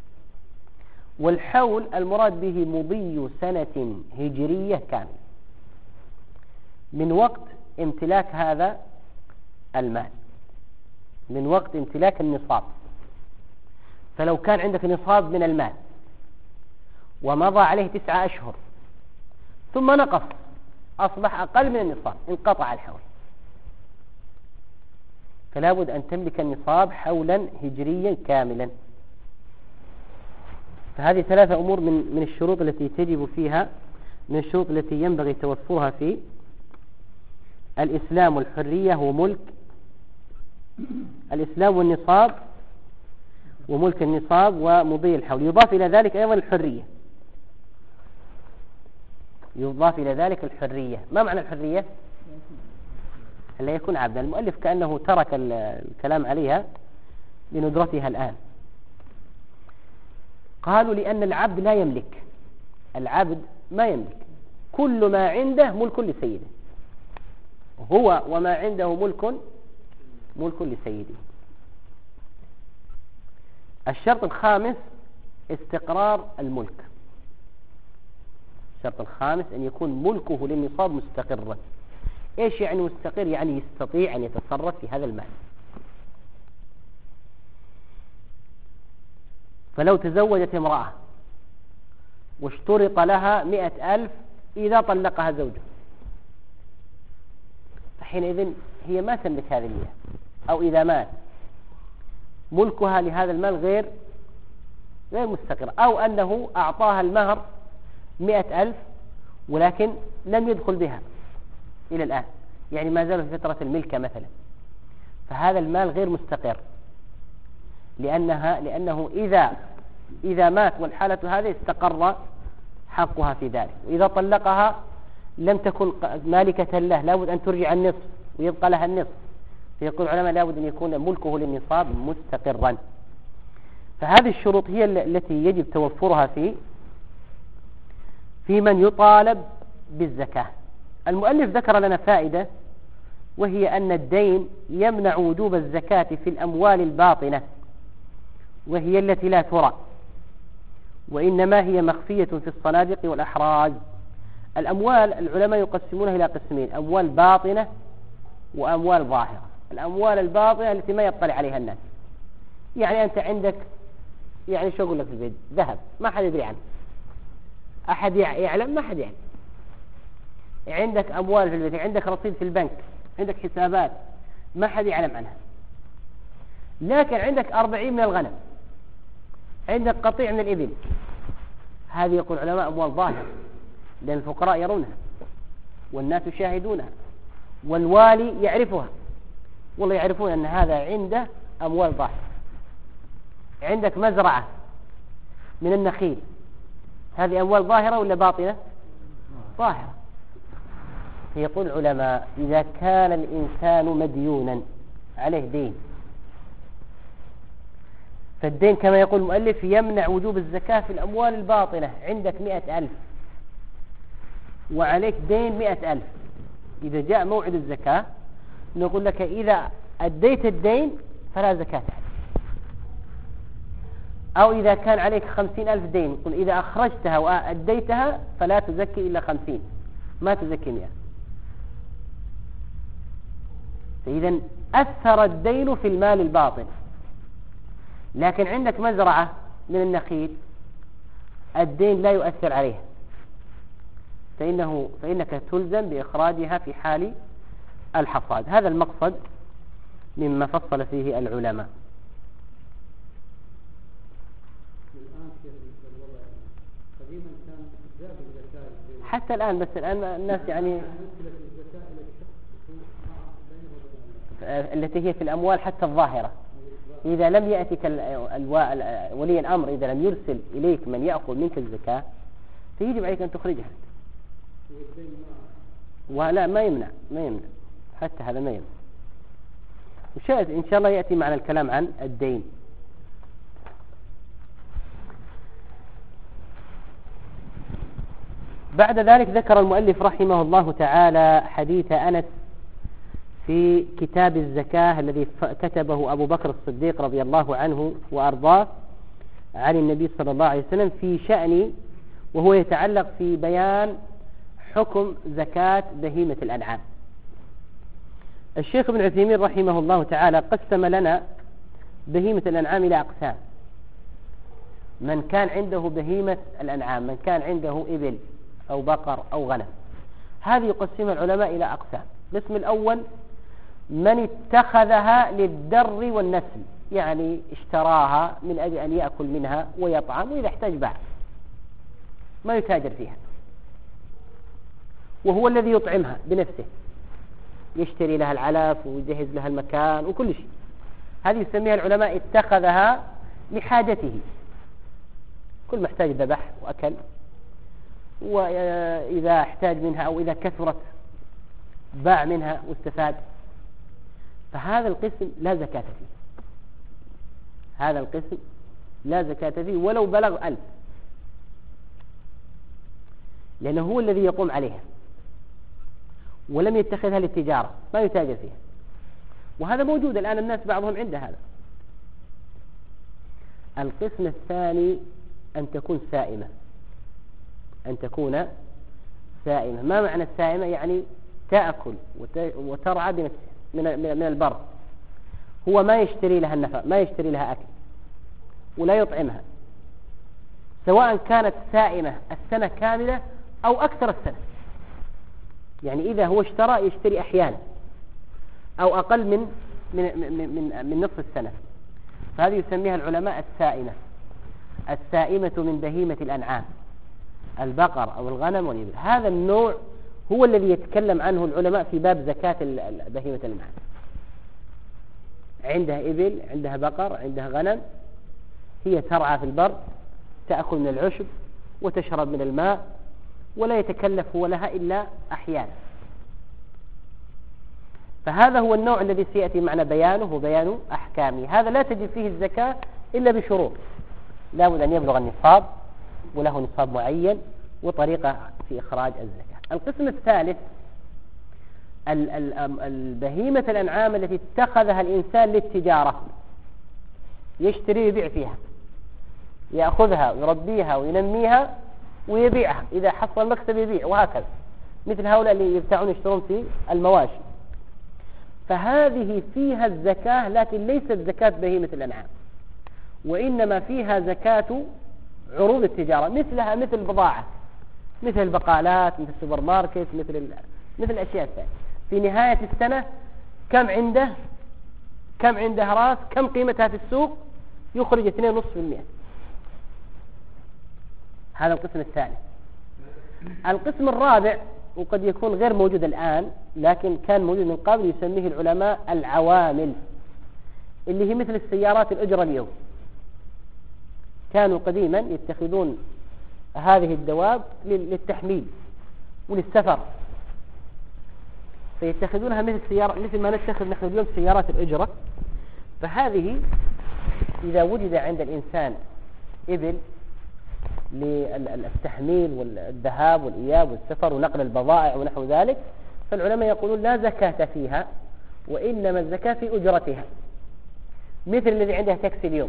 والحول المراد به مضي سنة هجرية كاملة من وقت امتلاك هذا المال، من وقت امتلاك النصاب. فلو كان عندك نصاب من المال ومضى عليه 9 أشهر ثم نقص أصبح أقل من النصاب، انقطع الحول، فلا بد أن تملك النصاب حولا هجريا كاملا. فهذه 3 أمور من الشروط التي تجب فيها، من الشروط التي ينبغي توفرها في الإسلام والحرية وملك الإسلام والنصاب وملك النصاب ومضي الحول. يضاف إلى ذلك أيضا الحرية، يضاف إلى ذلك الحرية. ما معنى الحرية؟ لا يكون عبدا. المؤلف كأنه ترك الكلام عليها لندرتها الآن. قالوا لأن العبد لا يملك، العبد ما يملك، كل ما عنده ملك لسيده، هو وما عنده ملك لسيده. الشرط الخامس استقرار الملك. الشرط الخامس أن يكون ملكه للنصاب مستقرا. إيش يعني مستقر؟ يعني يستطيع أن يتصرف في هذا المال. فلو تزوجت امرأة واشترط لها 100,000 إذا طلقها زوجها، فحينئذ هي ما تملك هذه 100، أو إذا مات ملكها لهذا المال غير مستقر. أو أنه أعطاها المهر 100,000 ولكن لم يدخل بها إلى الآن، يعني ما زال في فترة الملكة مثلا، فهذا المال غير مستقر، لأنه إذا مات والحالة هذه استقر حقها في ذلك. وإذا طلقها لم تكن مالكة له، لابد أن ترجع النصف ويبقى لها النصف. فيقول العلماء لابد أن يكون ملكه للنصاب مستقرا. فهذه الشروط هي التي يجب توفرها في من يطالب بالزكاة. المؤلف ذكر لنا فائدة، وهي أن الدين يمنع وجوب الزكاة في الأموال الباطنة، وهي التي لا ترى، وإنما هي مخفية في الصناديق والأحراز. الأموال العلماء يقسمونها إلى قسمين: أموال باطنة وأموال ظاهرة. الأموال الباطنة التي ما يطلع عليها الناس، يعني أنت عندك، يعني شو أقول لك، في البيت ذهب ما حد يدري عنه، أحد يعلم، ما حد يعلم. عندك أموال في البيت، عندك رصيد في البنك، عندك حسابات ما حد يعلم عنها. لكن عندك 40 من الغنم، عندك قطيع من الإبل، هذه يقول العلماء أموال ظاهرة، لأن الفقراء يرونها والناس يشاهدونها والوالي يعرفها، والله يعرفون أن هذا عنده أموال ظاهرة. عندك مزرعة من النخيل، هذه أموال ظاهرة ولا باطنة؟ ظاهرة. فيقول العلماء إذا كان الإنسان مديونا عليه دين، فالدين كما يقول المؤلف يمنع وجوب الزكاة في الأموال الباطنة. عندك 100,000 وعليك دين 100,000، إذا جاء موعد الزكاة نقول لك إذا أديت الدين فلا زكاة عليك. أو إذا كان عليك 50,000 دين، نقول إذا أخرجتها وأديتها فلا تزكي إلا 50، ما تزكي 100. فإذا أثر الدين في المال الباطن. لكن عندك مزرعة من النخيل الدين لا يؤثر عليها، فإنك تلزم بإخراجها في حال الحصاد. هذا المقصد مما فصل فيه العلماء. حتى الآن، بس الآن الناس يعني التي هي في الأموال حتى الظاهرة، إذا لم يأتك ولي الأمر، إذا لم يرسل إليك من يأخذ منك الزكاة فيجب عليك أن تخرجها. ولا ما يمنع حتى هذا ما يمنع. إن شاء الله يأتي معنا الكلام عن الدين. بعد ذلك ذكر المؤلف رحمه الله تعالى حديث أنس في كتاب الزكاة الذي كتبه أبو بكر الصديق رضي الله عنه وأرضاه عن النبي صلى الله عليه وسلم في شأن، وهو يتعلق في بيان حكم زكاة بهيمة الأنعام. الشيخ ابن عثيمين رحمه الله تعالى قسم لنا بهيمة الأنعام إلى أقسام. من كان عنده بهيمة الأنعام، من كان عنده إبل أو بقر أو غنم، هذه يقسمها العلماء إلى أقسام. القسم الأول من اتخذها للدر والنسل، يعني اشتراها من أجل أن يأكل منها ويطعم، وإذا احتاج باع، ما يتاجر فيها، وهو الذي يطعمها بنفسه، يشتري لها العلف ويجهز لها المكان وكل شيء. هذه يسميها العلماء اتخذها لحاجته، كل ما احتاج ذبح وأكل، وإذا احتاج منها أو إذا كثرت باع منها واستفاد. فهذا القسم لا زكاة فيه، هذا القسم لا زكاة فيه ولو بلغ 1000، لأنه هو الذي يقوم عليها ولم يتخذها للتجارة، ما يتاجر فيها. وهذا موجود الآن، الناس بعضهم عنده هذا. القسم الثاني أن تكون سائمة، أن تكون سائمة. ما معنى السائمة؟ يعني تأكل وترعى بنفسها من البر، هو ما يشتري لها النفع، ما يشتري لها أكل ولا يطعمها، سواء كانت سائمة السنة كاملة أو أكثر السنة. يعني إذا هو اشترى يشتري أحيانا أو أقل من نصف السنة، فهذه يسميها العلماء السائمة. السائمة من بهيمة الأنعام، البقر أو الغنم والإبل. هذا النوع هو الذي يتكلم عنه العلماء في باب زكاة بهيمة الأنعام. عندها إبل، عندها بقر، عندها غنم، هي ترعى في البر، تأكل من العشب وتشرب من الماء، ولا يتكلف لها إلا أحيانا. فهذا هو النوع الذي سيأتي معنا بيانه وبيان أحكامه. هذا لا تجب فيه الزكاة إلا بشروط، لا بد أن يبلغ النصاب، وله نصاب معين وطريقة في إخراج الزكاة. القسم الثالث البهيمة الأنعام التي اتخذها الإنسان للتجارة، يشتري ويبيع فيها، يأخذها ويربيها وينميها ويبيعها، إذا حصل مكسب يبيع، وهكذا، مثل هؤلاء اللي يبتاعون يشترون في المواشي. فهذه فيها الزكاة، لكن ليست زكاة بهيمة الأنعام، وإنما فيها زكاة عروض التجارة، مثلها مثل البضاعة، مثل البقالات، مثل السوبر ماركت، مثل الأشياء الثانية. في نهاية السنة كم عنده راس، كم قيمتها في السوق، يخرج 2.5%. هذا القسم الثالث. القسم الرابع، وقد يكون غير موجود الآن لكن كان موجود من قبل، يسميه العلماء العوامل، اللي هي مثل السيارات الأجرة اليوم. كانوا قديما يتخذون هذه الدواب للتحميل وللسفر، فيتخذونها مثل ما نتخذ نحن اليوم سيارات الأجرة. فهذه إذا وجد عند الإنسان إبل للتحميل والذهاب والإياب والسفر ونقل البضائع ونحو ذلك، فالعلماء يقولون لا زكاة فيها، وإنما الزكاة في أجرتها، مثل الذي عنده تاكسي اليوم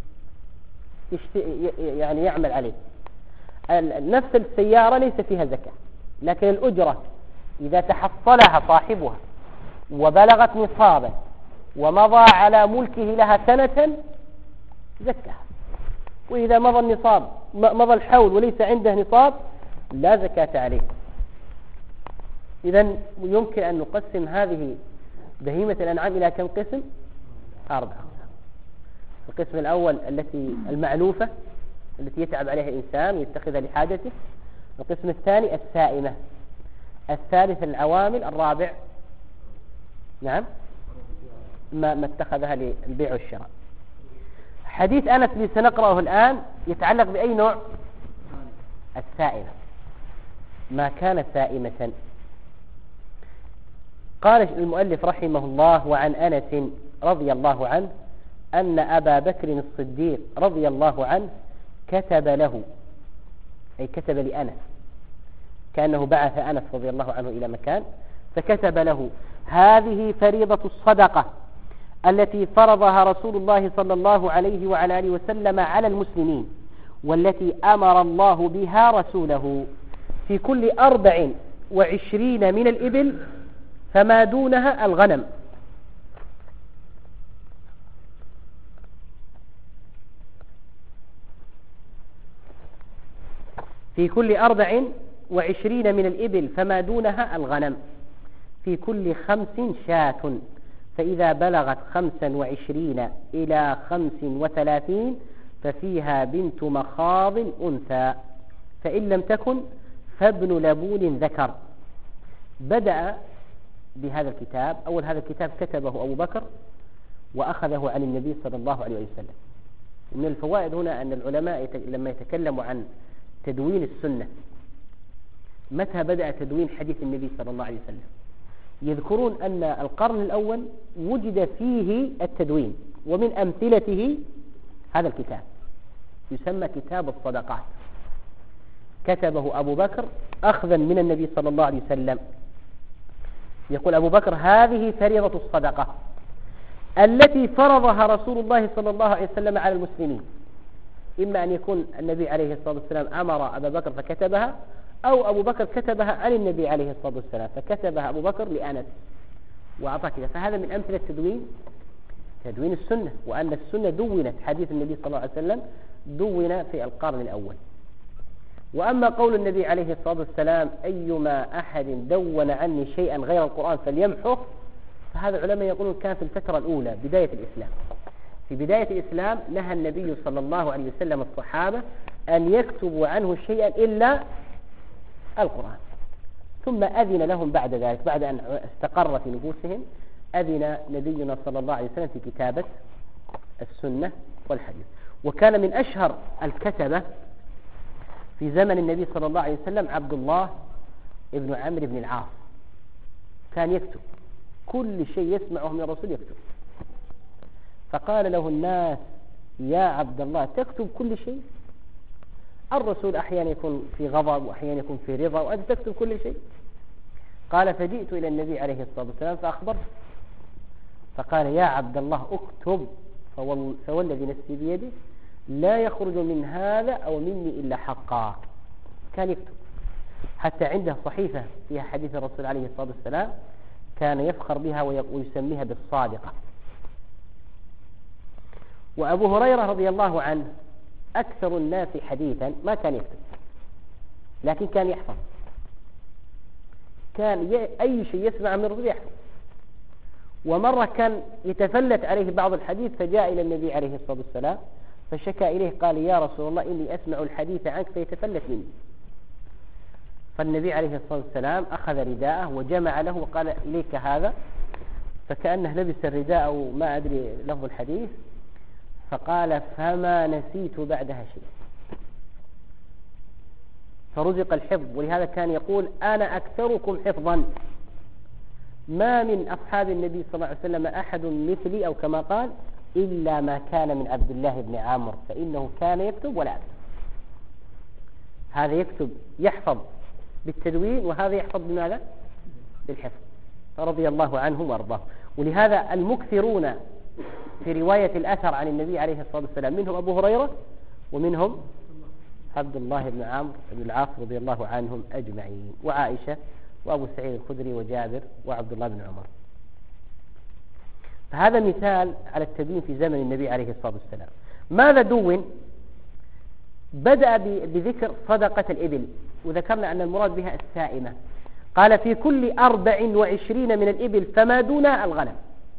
يعني يعمل عليه. نفس السيارة ليس فيها زكاة، لكن الأجرة إذا تحصلها صاحبها وبلغت نصابا ومضى على ملكه لها سنة زكاها، وإذا مضى الحول وليس عنده نصاب لا زكاة عليه. إذن يمكن أن نقسم هذه بهيمة الأنعام إلى كم قسم؟ 4 أقسام. القسم الأول التي المعلوفة التي يتعب عليها الإنسان ويتخذها لحاجته. القسم الثاني السائمة. الثالث العوامل. الرابع نعم ما اتخذها للبيع والشراء. حديث أنس الذي سنقرأه الآن يتعلق بأي نوع؟ السائمة، ما كان سائمة. قال المؤلف رحمه الله: وعن أنس رضي الله عنه أن أبا بكر الصديق رضي الله عنه كتب له، أي كتب لأنس، كأنه بعث أنس رضي الله عنه إلى مكان فكتب له: هذه فريضة الصدقة التي فرضها رسول الله صلى الله عليه وعلى آله وسلم على المسلمين، والتي أمر الله بها رسوله في كل 24 من الإبل فما دونها الغنم. في كل 24 من الإبل فما دونها الغنم، في كل 5 شاة، فإذا بلغت 25 إلى 35 ففيها بنت مخاض أنثى، فإن لم تكن فابن لبون ذكر. بدأ بهذا الكتاب. أول هذا الكتاب كتبه أبو بكر وأخذه عن النبي صلى الله عليه وسلم. ومن الفوائد هنا أن العلماء لما يتكلموا عن تدوين السنة، متى بدأ تدوين حديث النبي صلى الله عليه وسلم، يذكرون أن القرن الأول وجد فيه التدوين، ومن أمثلته هذا الكتاب يسمى كتاب الصدقات، كتبه أبو بكر أخذا من النبي صلى الله عليه وسلم. يقول أبو بكر: هذه فريضة الصدقة التي فرضها رسول الله صلى الله عليه وسلم على المسلمين. إما أن يكون النبي عليه الصلاة والسلام أمر أبا بكر فكتبها، أو أبو بكر كتبها عن النبي عليه الصلاة والسلام فكتبها أبو بكر لأنس وأعطاه كذا. فهذا من أمثلة تدوين السنة، وأن السنة دونت، حديث النبي صلى الله عليه وسلم دون في القرن الأول. وأما قول النبي عليه الصلاة والسلام: أيما أحد دون عني شيئا غير القرآن فليمحه، فهذا العلماء يقولون كان في الفترة الأولى بداية الإسلام. في بداية الإسلام نهى النبي صلى الله عليه وسلم الصحابة أن يكتبوا عنه شيئا إلا القرآن، ثم أذن لهم بعد ذلك، بعد أن استقر في نفوسهم، أذن نبينا صلى الله عليه وسلم في كتابة السنة والحديث. وكان من أشهر الكتبة في زمن النبي صلى الله عليه وسلم عبد الله ابن عمرو بن العاص، كان يكتب كل شيء يسمعه من الرسول يكتب. فقال له الناس: يا عبد الله تكتب كل شيء؟ الرسول أحيانا يكون في غضب وأحيانا يكون في رضا، وأنت تكتب كل شيء؟ قال: فجئت إلى النبي عليه الصلاة والسلام فأخبرت، فقال: يا عبد الله اكتب، فوالذي نفسي بيده لا يخرج من هذا أو مني إلا حقا. كان يكتب، حتى عنده صحيفة فيها حديث الرسول عليه الصلاة والسلام كان يفخر بها ويسميها بالصادقة. وأبو هريرة رضي الله عنه أكثر الناس حديثا ما كان يكتب، لكن كان يحفظ، كان أي شيء يسمع من الرسول يحفظ. ومرة كان يتفلت عليه بعض الحديث فجاء إلى النبي عليه الصلاة والسلام فشكى إليه، قال: يا رسول الله إني أسمع الحديث عنك فيتفلت مني. فالنبي عليه الصلاة والسلام أخذ رداءه وجمع له وقال: إليك هذا، فكأنه لبس الرداء أو ما أدري لفظ الحديث، فقال: فما نسيت بعدها شيء. فرزق الحفظ. ولهذا كان يقول: أنا أكثركم حفظا، ما من أصحاب النبي صلى الله عليه وسلم أحد مثلي، أو كما قال: إلا ما كان من عبد الله بن عمرو فإنه كان يكتب ولا أكتب. هذا يكتب يحفظ بالتدوين، وهذا يحفظ بماذا؟ بالحفظ. رضي الله عنهم وارضاهم. ولهذا المكثرون في رواية الأثر عن النبي عليه الصلاة والسلام منهم أبو هريرة، ومنهم عبد الله بن عمرو بن العاص رضي الله عنهم أجمعين، وعائشة وأبو سعيد الخدري وجابر وعبد الله بن عمر. فهذا مثال على التدوين في زمن النبي عليه الصلاة والسلام. ماذا دون؟ بدأ بذكر صدقة الإبل، وذكرنا أن المراد بها السائمة. قال في كل 24 من الإبل فما دون الغنم،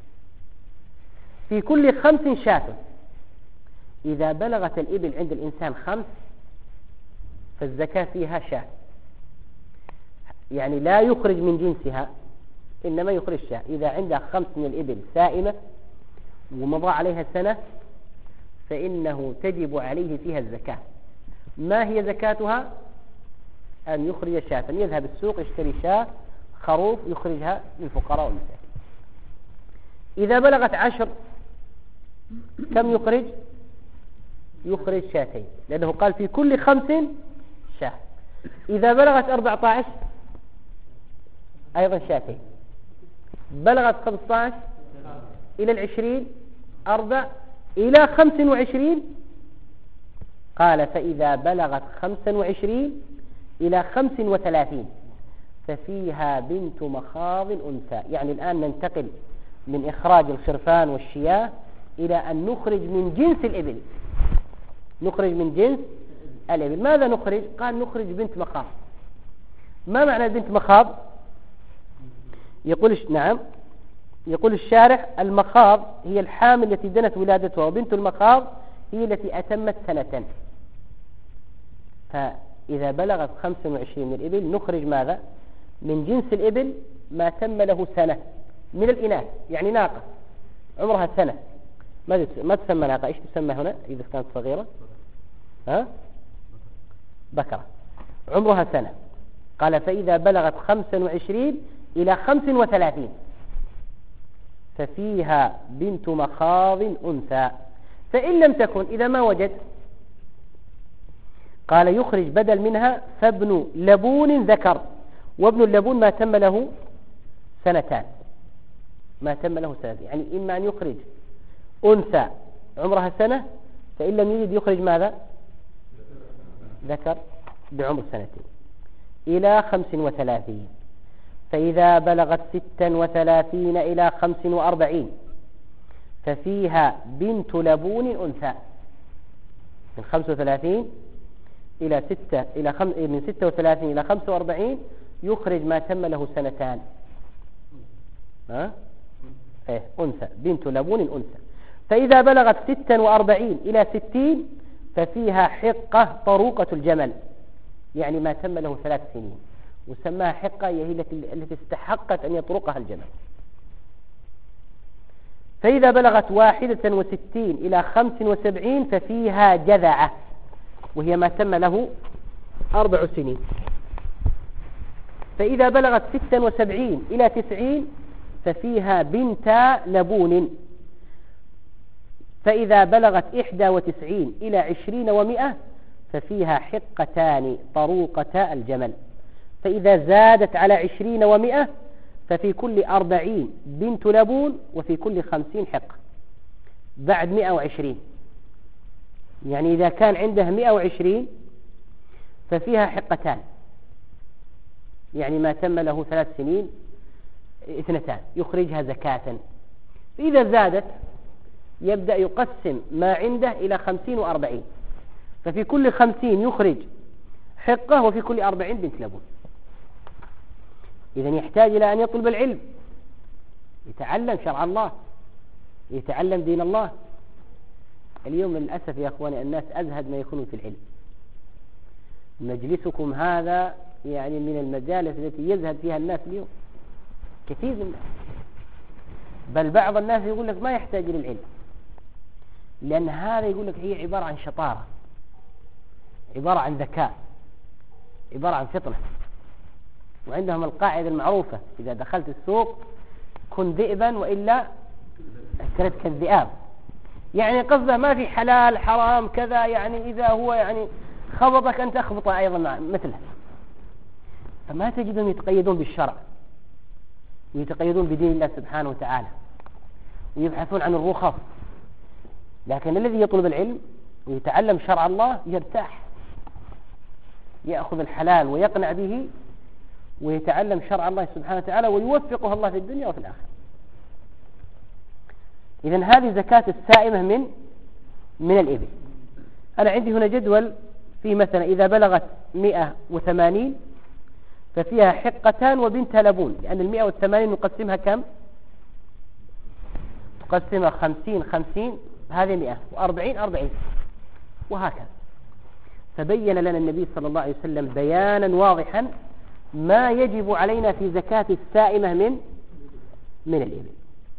في كل 5 شاة. إذا بلغت الإبل عند الإنسان 5 فالزكاة فيها شاة، يعني لا يخرج من جنسها إنما يخرج شاة. إذا عندها 5 من الإبل سائمة ومضى عليها سنة فإنه تجب عليه فيها الزكاة. ما هي زكاتها؟ أن يخرج شاة، يذهب السوق يشتري شاة خروف يخرجها للفقراء والمساكين. إذا بلغت 10 كم يخرج؟ يخرج 2 لأنه قال في كل 5 شاة. إذا بلغت 14 أيضا 2. بلغت 15 إلى 20 4 إلى 25. قال فإذا بلغت 25 إلى 35 ففيها بنت مخاض أنثى. يعني الآن ننتقل من إخراج الخرفان والشياه إلى أن نخرج من جنس الإبل. نخرج من جنس الإبل. ماذا نخرج؟ قال نخرج بنت مخاض. ما معنى بنت مخاض؟ يقول الشارح المخاض هي الحامل التي دنت ولادتها، وبنت المخاض هي التي أتمت 2 سنة. فإذا بلغت 25 من الإبل نخرج ماذا؟ من جنس الإبل ما تم له 1 سنة من الإناث. يعني ناقة عمرها 1 سنة ما تسمى ناقة، إيش تسمى هنا إذا كانت صغيرة؟ بكرة عمرها 1 سنة. قال فإذا بلغت 25 إلى 35 ففيها بنت مخاض أنثى. فإن لم تكن، إذا ما وجد، قال يخرج بدل منها فابن لبون ذكر. وابن اللبون ما تم له 2 سنة. يعني إما أن يخرج أنثى عمرها 1 سنة، فإن لم يجد يخرج ماذا؟ ذكر بعمر 2 إلى 35. فإذا بلغت 36 إلى 45 ففيها بنت لبون أنثى. من 35 إلى 6 من 36 إلى 45 يخرج ما تم له 2 أنثى، بنت لبون أنثى. فإذا بلغت 46 إلى 60 ففيها حقة طروقة الجمل، يعني ما تم له 3 سنين، وسماها حقة هي التي استحقت أن يطرقها الجمل. فإذا بلغت 61 إلى 75 ففيها جذعة، وهي ما تم له 4 سنين. فإذا بلغت 76 إلى 90 ففيها بنت لبون. فإذا بلغت 91 إلى 20 و100 ففيها حقتان طروقة الجمل. فإذا زادت على 20 و100 ففي كل 40 بنت لبون، وفي كل 50 حقة بعد 120. يعني إذا كان عنده 120 ففيها حقتان، يعني ما تم له 3 سنين 2 يخرجها زكاة. إذا زادت يبدأ يقسم ما عنده إلى 50 و40، ففي كل 50 يخرج حقة، وفي كل 40 بنت لبون. إذن يحتاج إلى أن يطلب العلم، يتعلم شرع الله، يتعلم دين الله. اليوم للأسف يا أخواني الناس أزهد ما يكونوا في العلم. مجلسكم هذا يعني من المجالس التي يزهد فيها الناس اليوم، كثير من الناس. بل بعض الناس يقول لك ما يحتاج للعلم، لأن هذا يقول لك هي عبارة عن شطارة، عبارة عن ذكاء، عبارة عن فطنة. وعندهم القاعدة المعروفة: إذا دخلت السوق كن ذئبا وإلا أكلتك الذئاب. يعني قصده ما في حلال حرام كذا، يعني إذا هو يعني خبطك أنت أخبطه أيضا مثله. فما تجدهم يتقيدون بالشرع ويتقيدون بدين الله سبحانه وتعالى ويبحثون عن الرخص. لكن الذي يطلب العلم ويتعلم شرع الله يرتاح، يأخذ الحلال ويقنع به ويتعلم شرع الله سبحانه وتعالى، ويوفقه الله في الدنيا وفي الآخرة. إذن هذه زكاة السائمة من الإبل. أنا عندي هنا جدول فيه مثلا إذا بلغت 180 ففيها حقتان وبنت لبون، لأن 180 نقسمها كم؟ تقسمها 50 هذه 100 و40 40 وهكذا. فبين لنا النبي صلى الله عليه وسلم بيانا واضحا ما يجب علينا في زكاة السائمة من الإبل.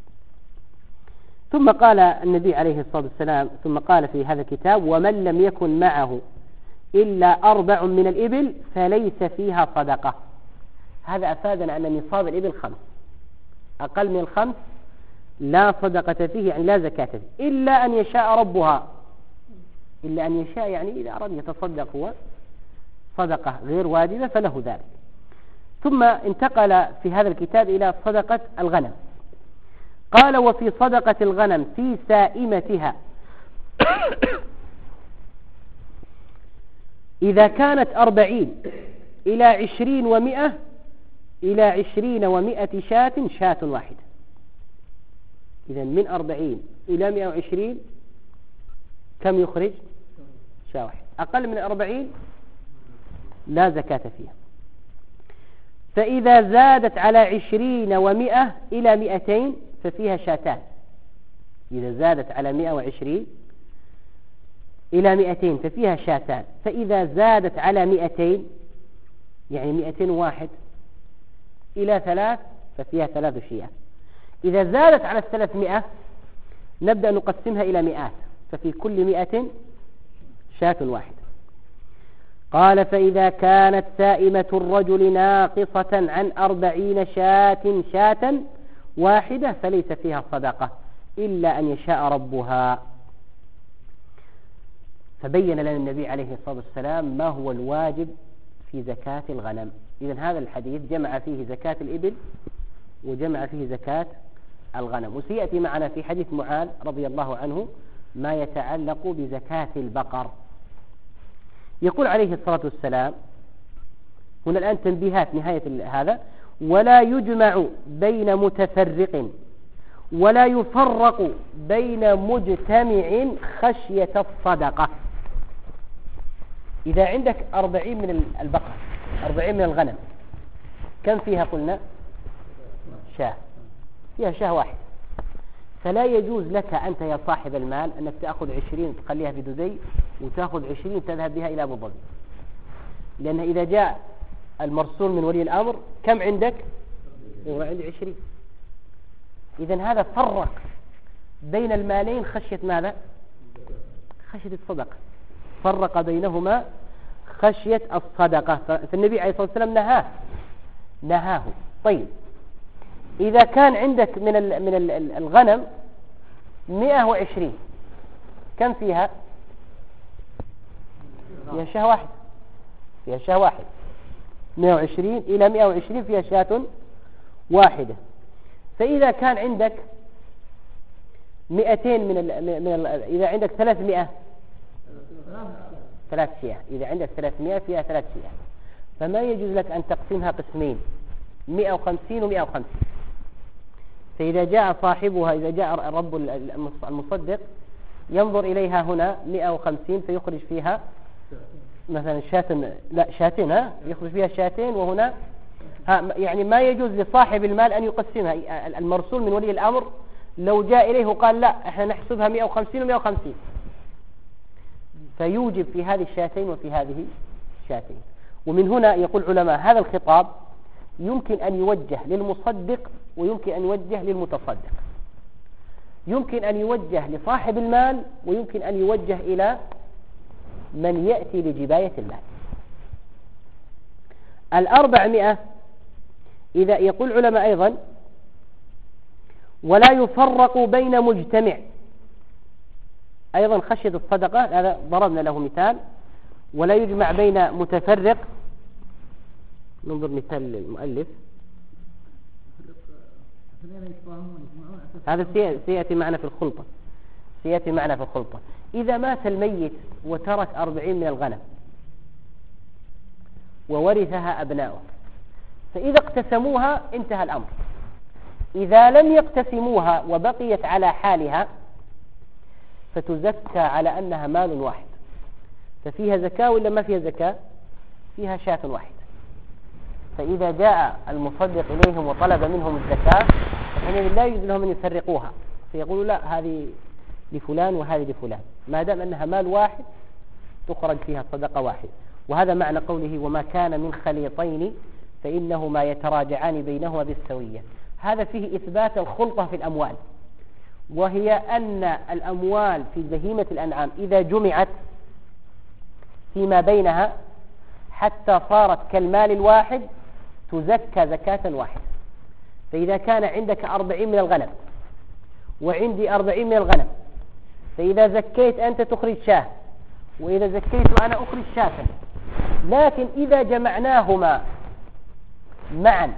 ثم قال النبي عليه الصلاة والسلام، ثم قال في هذا الكتاب: ومن لم يكن معه إلا 4 من الإبل فليس فيها صدقة. هذا أفادنا أن نصاب الإبل 5، أقل من 5 لا صدقة فيه، يعني لا زكاة فيه، إلا أن يشاء ربها. إلا أن يشاء يعني إذا أراد يتصدق هو صدقة غير واجبة فله ذلك. ثم انتقل في هذا الكتاب إلى صدقة الغنم. قال: وفي صدقة الغنم في سائمتها إذا كانت 40 إلى 20 و100 إلى 20 و100 شاة واحدة. إذا من 40 إلى 120 كم يخرج؟ شاة واحدة. أقل من 40 لا زكاة فيها. فإذا زادت على 20 و100 إلى 200 ففيها شاتان. إذا زادت على 120 إلى 200 ففيها شاتان. فإذا زادت على 200 يعني 201 إلى 3 ففيها 3 شياه. إذا زادت على 300 نبدأ نقسمها إلى 100، ففي كل 100 شاة واحدة. قال: فإذا كانت سائمة الرجل ناقصة عن 40 شاة واحدة فليس فيها صدقة إلا أن يشاء ربها. فبين لنا النبي عليه الصلاة والسلام ما هو الواجب في زكاة الغنم. إذن هذا الحديث جمع فيه زكاة الإبل وجمع فيه زكاة الغنم. وسيأتي معنا في حديث معاذ رضي الله عنه ما يتعلق بزكاة البقر. يقول عليه الصلاة والسلام هنا الآن تنبيهات نهاية هذا: ولا يجمع بين متفرق ولا يفرق بين مجتمع خشية الصدقة. إذا عندك 40 من البقر 40 من الغنم كم فيها؟ قلنا شاة، فيها شاة واحد. فلا يجوز لك أنت يا صاحب المال أنك تأخذ 20 تخليها في دبي وتأخذ 20 تذهب بها إلى أبو ظبي، لأن إذا جاء المرسول من ولي الأمر كم عندك؟ هو عندي 20. إذن هذا فرق بين المالين خشية ماذا؟ خشية الصدقة. فرق بينهما خشية الصدقة. فالنبي عليه الصلاة والسلام نهاه. طيب إذا كان عندك من الغنم 120 كم فيها؟ فيها شاة واحد. فيها شاة واحد. 120 إلى 120 فيها شاة واحدة. فإذا كان عندك 200 إذا عندك 300 3 شياه. إذا عندك 300 فيها 3 شياه. فما يجوز لك أن تقسمها قسمين 150 و150. فإذا جاء صاحبها إذا جاء رب المصدق ينظر إليها هنا 150 فيخرج فيها مثلا شاتين يخرج فيها شاتين، وهنا يعني ما يجوز لصاحب المال أن يقسمها. المرسول من ولي الأمر لو جاء إليه وقال لا احنا نحسبها 150 و150 فيوجب في هذه الشاتين وفي هذه الشاتين. ومن هنا يقول علماء هذا الخطاب يمكن أن يوجه للمصدق ويمكن أن يوجه للمتصدق. يمكن أن يوجه لصاحب المال ويمكن أن يوجه إلى من يأتي لجباية المال. 400 إذا يقول علماء أيضا ولا يفرق بين مجتمع، أيضا خشية الصدقة. هذا ضربنا له مثال. ولا يجمع بين متفرق. ننظر مثال للمؤلف. هذا سيأتي معنا في الخلطة. إذا مات الميت وترك 40 من الغنم وورثها أبناؤه فإذا اقتسموها انتهى الأمر. إذا لم يقتسموها وبقيت على حالها فتزكى على أنها مال واحد. ففيها زكاة ولا ما فيها زكاة؟ فيها شاة واحدة. فإذا جاء المصدق إليهم وطلب منهم الزكاة فحينئذ لا يجوز لهم أن يفرقوها، فيقولوا لا هذه لفلان وهذه لفلان، ما دام أنها مال واحد تخرج فيها صدقة واحد. وهذا معنى قوله وما كان من خليطين فإنهما يتراجعان بينهما بالسوية. هذا فيه إثبات الخلطة في الأموال، وهي أن الأموال في بهيمة الأنعام إذا جمعت فيما بينها حتى صارت كالمال الواحد تزكى زكاة واحدة. فإذا كان عندك 40 من الغنم وعندي 40 من الغنم، فإذا زكيت أنت تخرج شاة وإذا زكيت أنا أخرج شاة، لكن إذا جمعناهما معا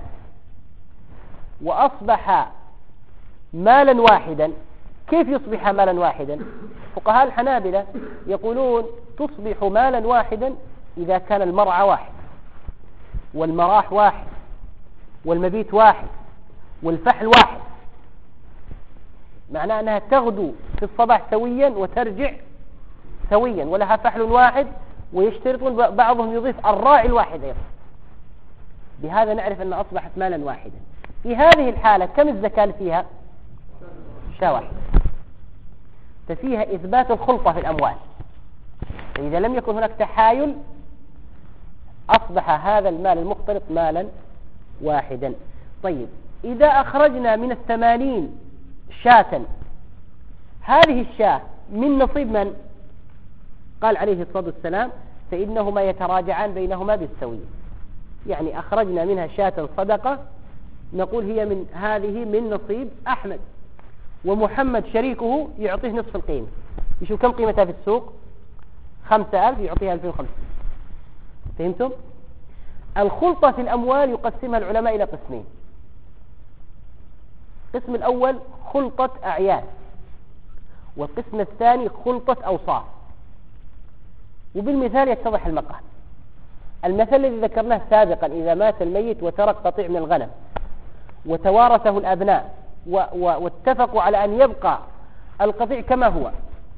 وأصبح مالا واحدا، كيف يصبح مالا واحدا؟ فقهاء الحنابلة يقولون تصبح مالا واحدا إذا كان المرعى واحد والمراح واحد والمبيت واحد والفحل واحد، معناه أنها تغدو في الصباح سويا وترجع سويا، ولها فحل واحد، ويشترطون بعضهم يضيف الراعي الواحد أيضا. بهذا نعرف أن أصبحت مالا واحدا. في هذه الحالة كم الزكاة فيها؟ شاة واحدة. ففيها إثبات الخلطة في الأموال، فإذا لم يكن هناك تحايل أصبح هذا المال المختلط مالا واحدا. طيب إذا أخرجنا من 80 شاة، هذه الشاة من نصيب من؟ قال عليه الصلاة والسلام فإنهما يتراجعان بينهما بالسوية. يعني أخرجنا منها شاة صدقة، نقول هي من هذه من نصيب أحمد، ومحمد شريكه يعطيه نصف القيمة. يشوف كم قيمتها في السوق؟ 5000 يعطيها 2500. فهمتم؟ الخلطة في الأموال يقسمها العلماء إلى قسمين. القسم الأول خلطة أعيان، والقسم الثاني خلطة أوصاف. وبالمثال يتضح المقال. المثل الذي ذكرناه سابقا، إذا مات الميت وترك قطيع من الغنم وتوارثه الأبناء واتفقوا على أن يبقى القطيع كما هو،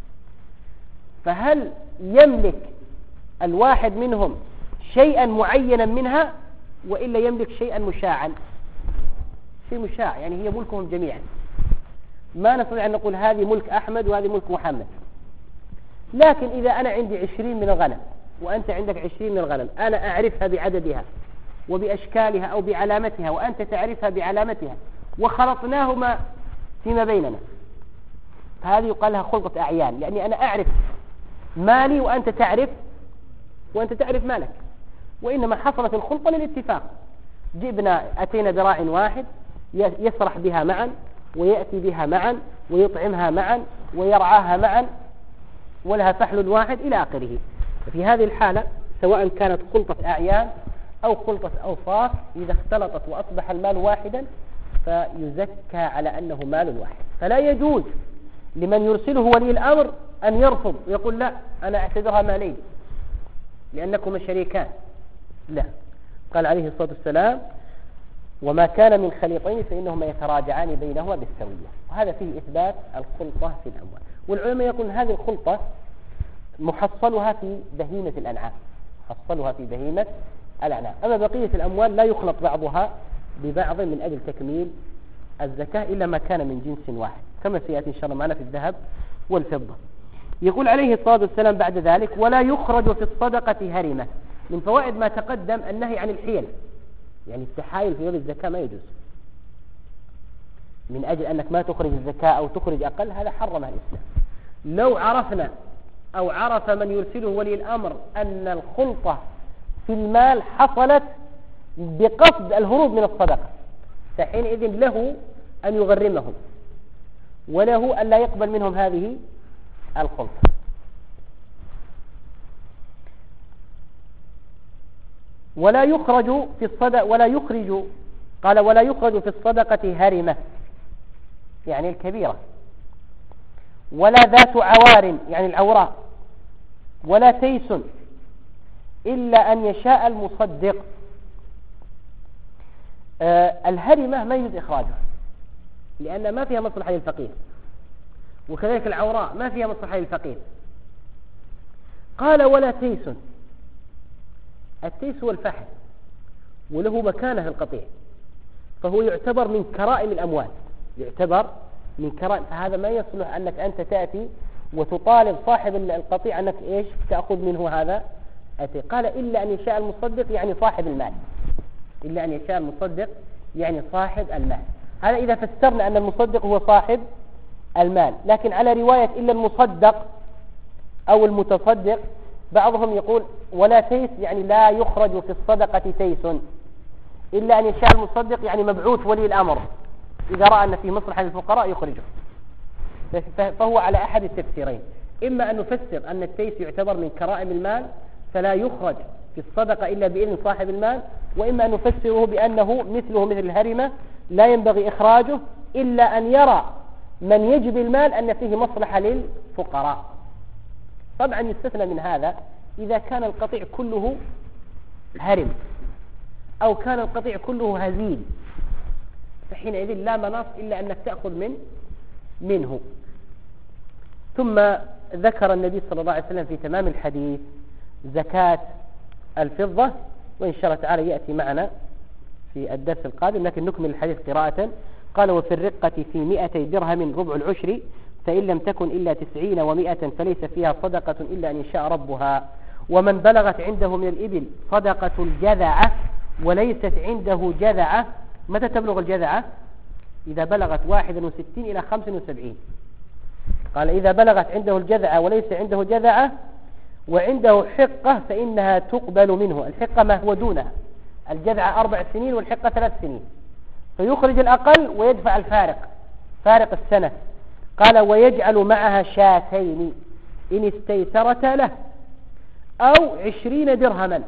فهل يملك الواحد منهم شيئا معينا منها وإلا يملك شيئا مشاعا؟ شيء مشاع، يعني هي ملكهم جميعا. ما نستطيع أن نقول هذه ملك أحمد وهذه ملك محمد. لكن إذا أنا عندي 20 من الغنم وأنت عندك 20 من الغنم، أنا أعرفها بعددها وبأشكالها أو بعلامتها وأنت تعرفها بعلامتها وخلطناهما فيما بيننا، هذه يقال لها خلطة أعيان، لأني أنا أعرف مالي وأنت تعرف مالك. وإنما حصلت الخلطة للاتفاق، أتينا براع واحد يسرح بها معا ويأتي بها معا ويطعمها معا ويرعاها معا ولها فحل واحد إلى آخره. في هذه الحالة سواء كانت خلطة أعيان أو خلطة أوصاف، إذا اختلطت وأصبح المال واحدا فيزكى على أنه مال واحد. فلا يجوز لمن يرسله ولي الأمر أن يرفض ويقول لا أنا أعتبرها مالين لأنكما شريكان. لا، قال عليه الصلاة والسلام وما كان من خليطين فإنهما يتراجعان بينهما بالسوية. وهذا فيه إثبات الخلطة في الأموال. والعلماء يقول هذه الخلطة محصلها في بهيمة الأنعام، أما بقية الأموال لا يخلط بعضها ببعض من أجل تكميل الزكاة إلا ما كان من جنس واحد، كما سيأتي إن شاء الله معنا في الذهب والفضة. يقول عليه الصلاة والسلام بعد ذلك ولا يخرج في الصدقة هرمة. من فوائد ما تقدم النهي عن الحيل، يعني التحايل في يوم الزكاة ما يجوز، من أجل أنك ما تخرج الزكاة أو تخرج أقل، هذا حرمها الإسلام. لو عرفنا أو عرف من يرسله ولي الأمر أن الخلطة في المال حصلت بقصد الهروب من الصدقة، فحينئذ له أن يغرمهم وله أن لا يقبل منهم هذه الخلطة. ولا يخرج في الصدقة ولا يخرج في الصدقة هرمة يعني الكبيرة، ولا ذات عوار يعني العوراء، ولا تيس إلا أن يشاء المصدق. الهرمة ما يجوز إخراجها لأن ما فيها مصلحة للفقير، وكذلك العوراء ما فيها مصلحة للفقير. قال ولا تيس، التيس هو الفحل، وله مكانة في القطيع، فهو يعتبر من كرائم الأموال، يعتبر من كرائم. فهذا ما يصلح أنك أنت تأتي وتطالب صاحب القطيع أنك إيش تأخذ منه هذا. قال إلا أن يشاء المصدق يعني صاحب المال، إلا أن يشاء المصدق يعني صاحب المال. هذا إذا فسرنا أن المصدق هو صاحب المال. لكن على رواية إلا المصدق أو المتصدق بعضهم يقول ولا تيس يعني لا يخرج في الصدقة تيس، إلا أن يشاء المصدق يعني مبعوث ولي الأمر إذا رأى أن فيه مصلحة للفقراء يخرجه. فهو على أحد التفسيرين، إما أن نفسر أن التيس يعتبر من كرائم المال فلا يخرج في الصدقة إلا بإذن صاحب المال، وإما أن نفسره بأنه مثله مثل الهرمة لا ينبغي إخراجه إلا أن يرى من يجب المال أن فيه مصلحة للفقراء. طبعا يستثنى من هذا إذا كان القطيع كله هرم أو كان القطيع كله هزيل، فحينئذ لا مناص إلا أنك تأخذ منه. ثم ذكر النبي صلى الله عليه وسلم في تمام الحديث زكاة الفضة، وإن شاء الله تعالى يأتي معنا في الدرس القادم، لكن نكمل الحديث قراءة. قال وفي الرقة في 200 درهم ربع العشر، فإن لم تكن إلا 90 و100 فليس فيها صدقة إلا أن يشاء ربها. ومن بلغت عنده من الإبل صدقة الجذعة وليست عنده جذعة. متى تبلغ الجذعة؟ إذا بلغت 61 إلى 75. قال إذا بلغت عنده الجذعة وليس عنده جذعة وعنده حقة فإنها تقبل منه. الحقة ما هو دونها، الجذعة 4 سنين والحقة 3 سنين، فيخرج الأقل ويدفع الفارق، فارق السنة. قال ويجعل معها شاتين إن استيسرتا له أو 20 درهما،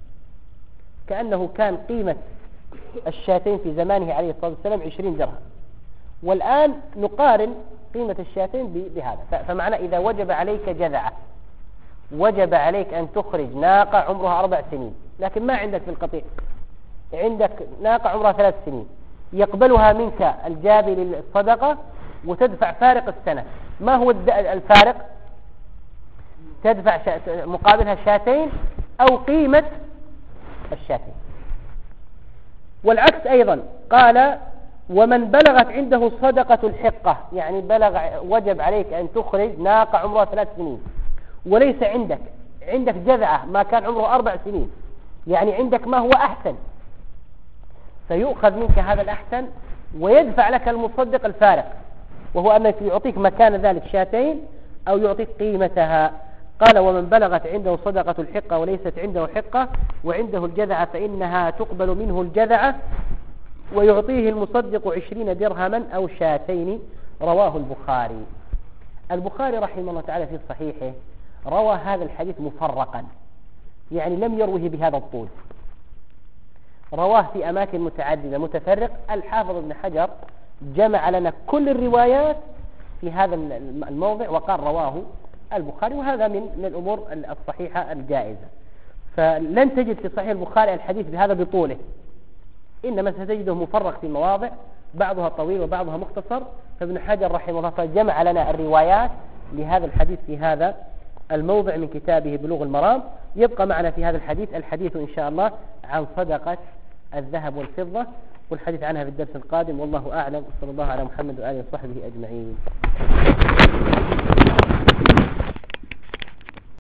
كأنه كان قيمة الشاتين في زمانه عليه الصلاة والسلام 20 درهم، والآن نقارن قيمة الشاتين بهذا. فمعنى إذا وجب عليك جذعة وجب عليك أن تخرج ناقة عمرها 4 سنين، لكن ما عندك في القطيع، عندك ناقة عمرها 3 سنين، يقبلها منك الجابي للصدقة وتدفع فارق السنة. ما هو الفارق؟ تدفع مقابلها شاتين أو قيمة الشاتين. والعكس أيضا، قال ومن بلغت عنده صدقة الحقة، يعني وجب عليك أن تخرج ناقة عمرها 3 سنين وليس عندك جذعة ما كان عمره 4 سنين، يعني عندك ما هو أحسن، فيؤخذ منك هذا الأحسن ويدفع لك المصدق الفارق، وهو أنك يعطيك مكان ذلك شاتين أو يعطيك قيمتها. قال ومن بلغت عنده صدقة الحقة وليست عنده حقة وعنده الجذعة فإنها تقبل منه الجذعة ويعطيه المصدق 20 درهما أو شاتين. رواه البخاري. البخاري رحمه الله تعالى في صحيحه روى هذا الحديث مفرقا، يعني لم يروه بهذا الطول، رواه في أماكن متعددة متفرق. الحافظ ابن حجر جمع لنا كل الروايات في هذا الموضع وقال رواه البخاري، وهذا من الأمور الصحيحة الجائزة. فلن تجد في صحيح البخاري الحديث بهذا بطوله، إنما ستجده مفرق في مواضع بعضها طويل وبعضها مختصر. فابن حجر رحمه الله جمع لنا الروايات لهذا الحديث في هذا الموضع من كتابه بلوغ المرام. يبقى معنا في هذا الحديث إن شاء الله عن صدقة الذهب والفضة، والحديث عنها في الدرس القادم. والله أعلم، وصلى الله على محمد وآله وصحبه أجمعين.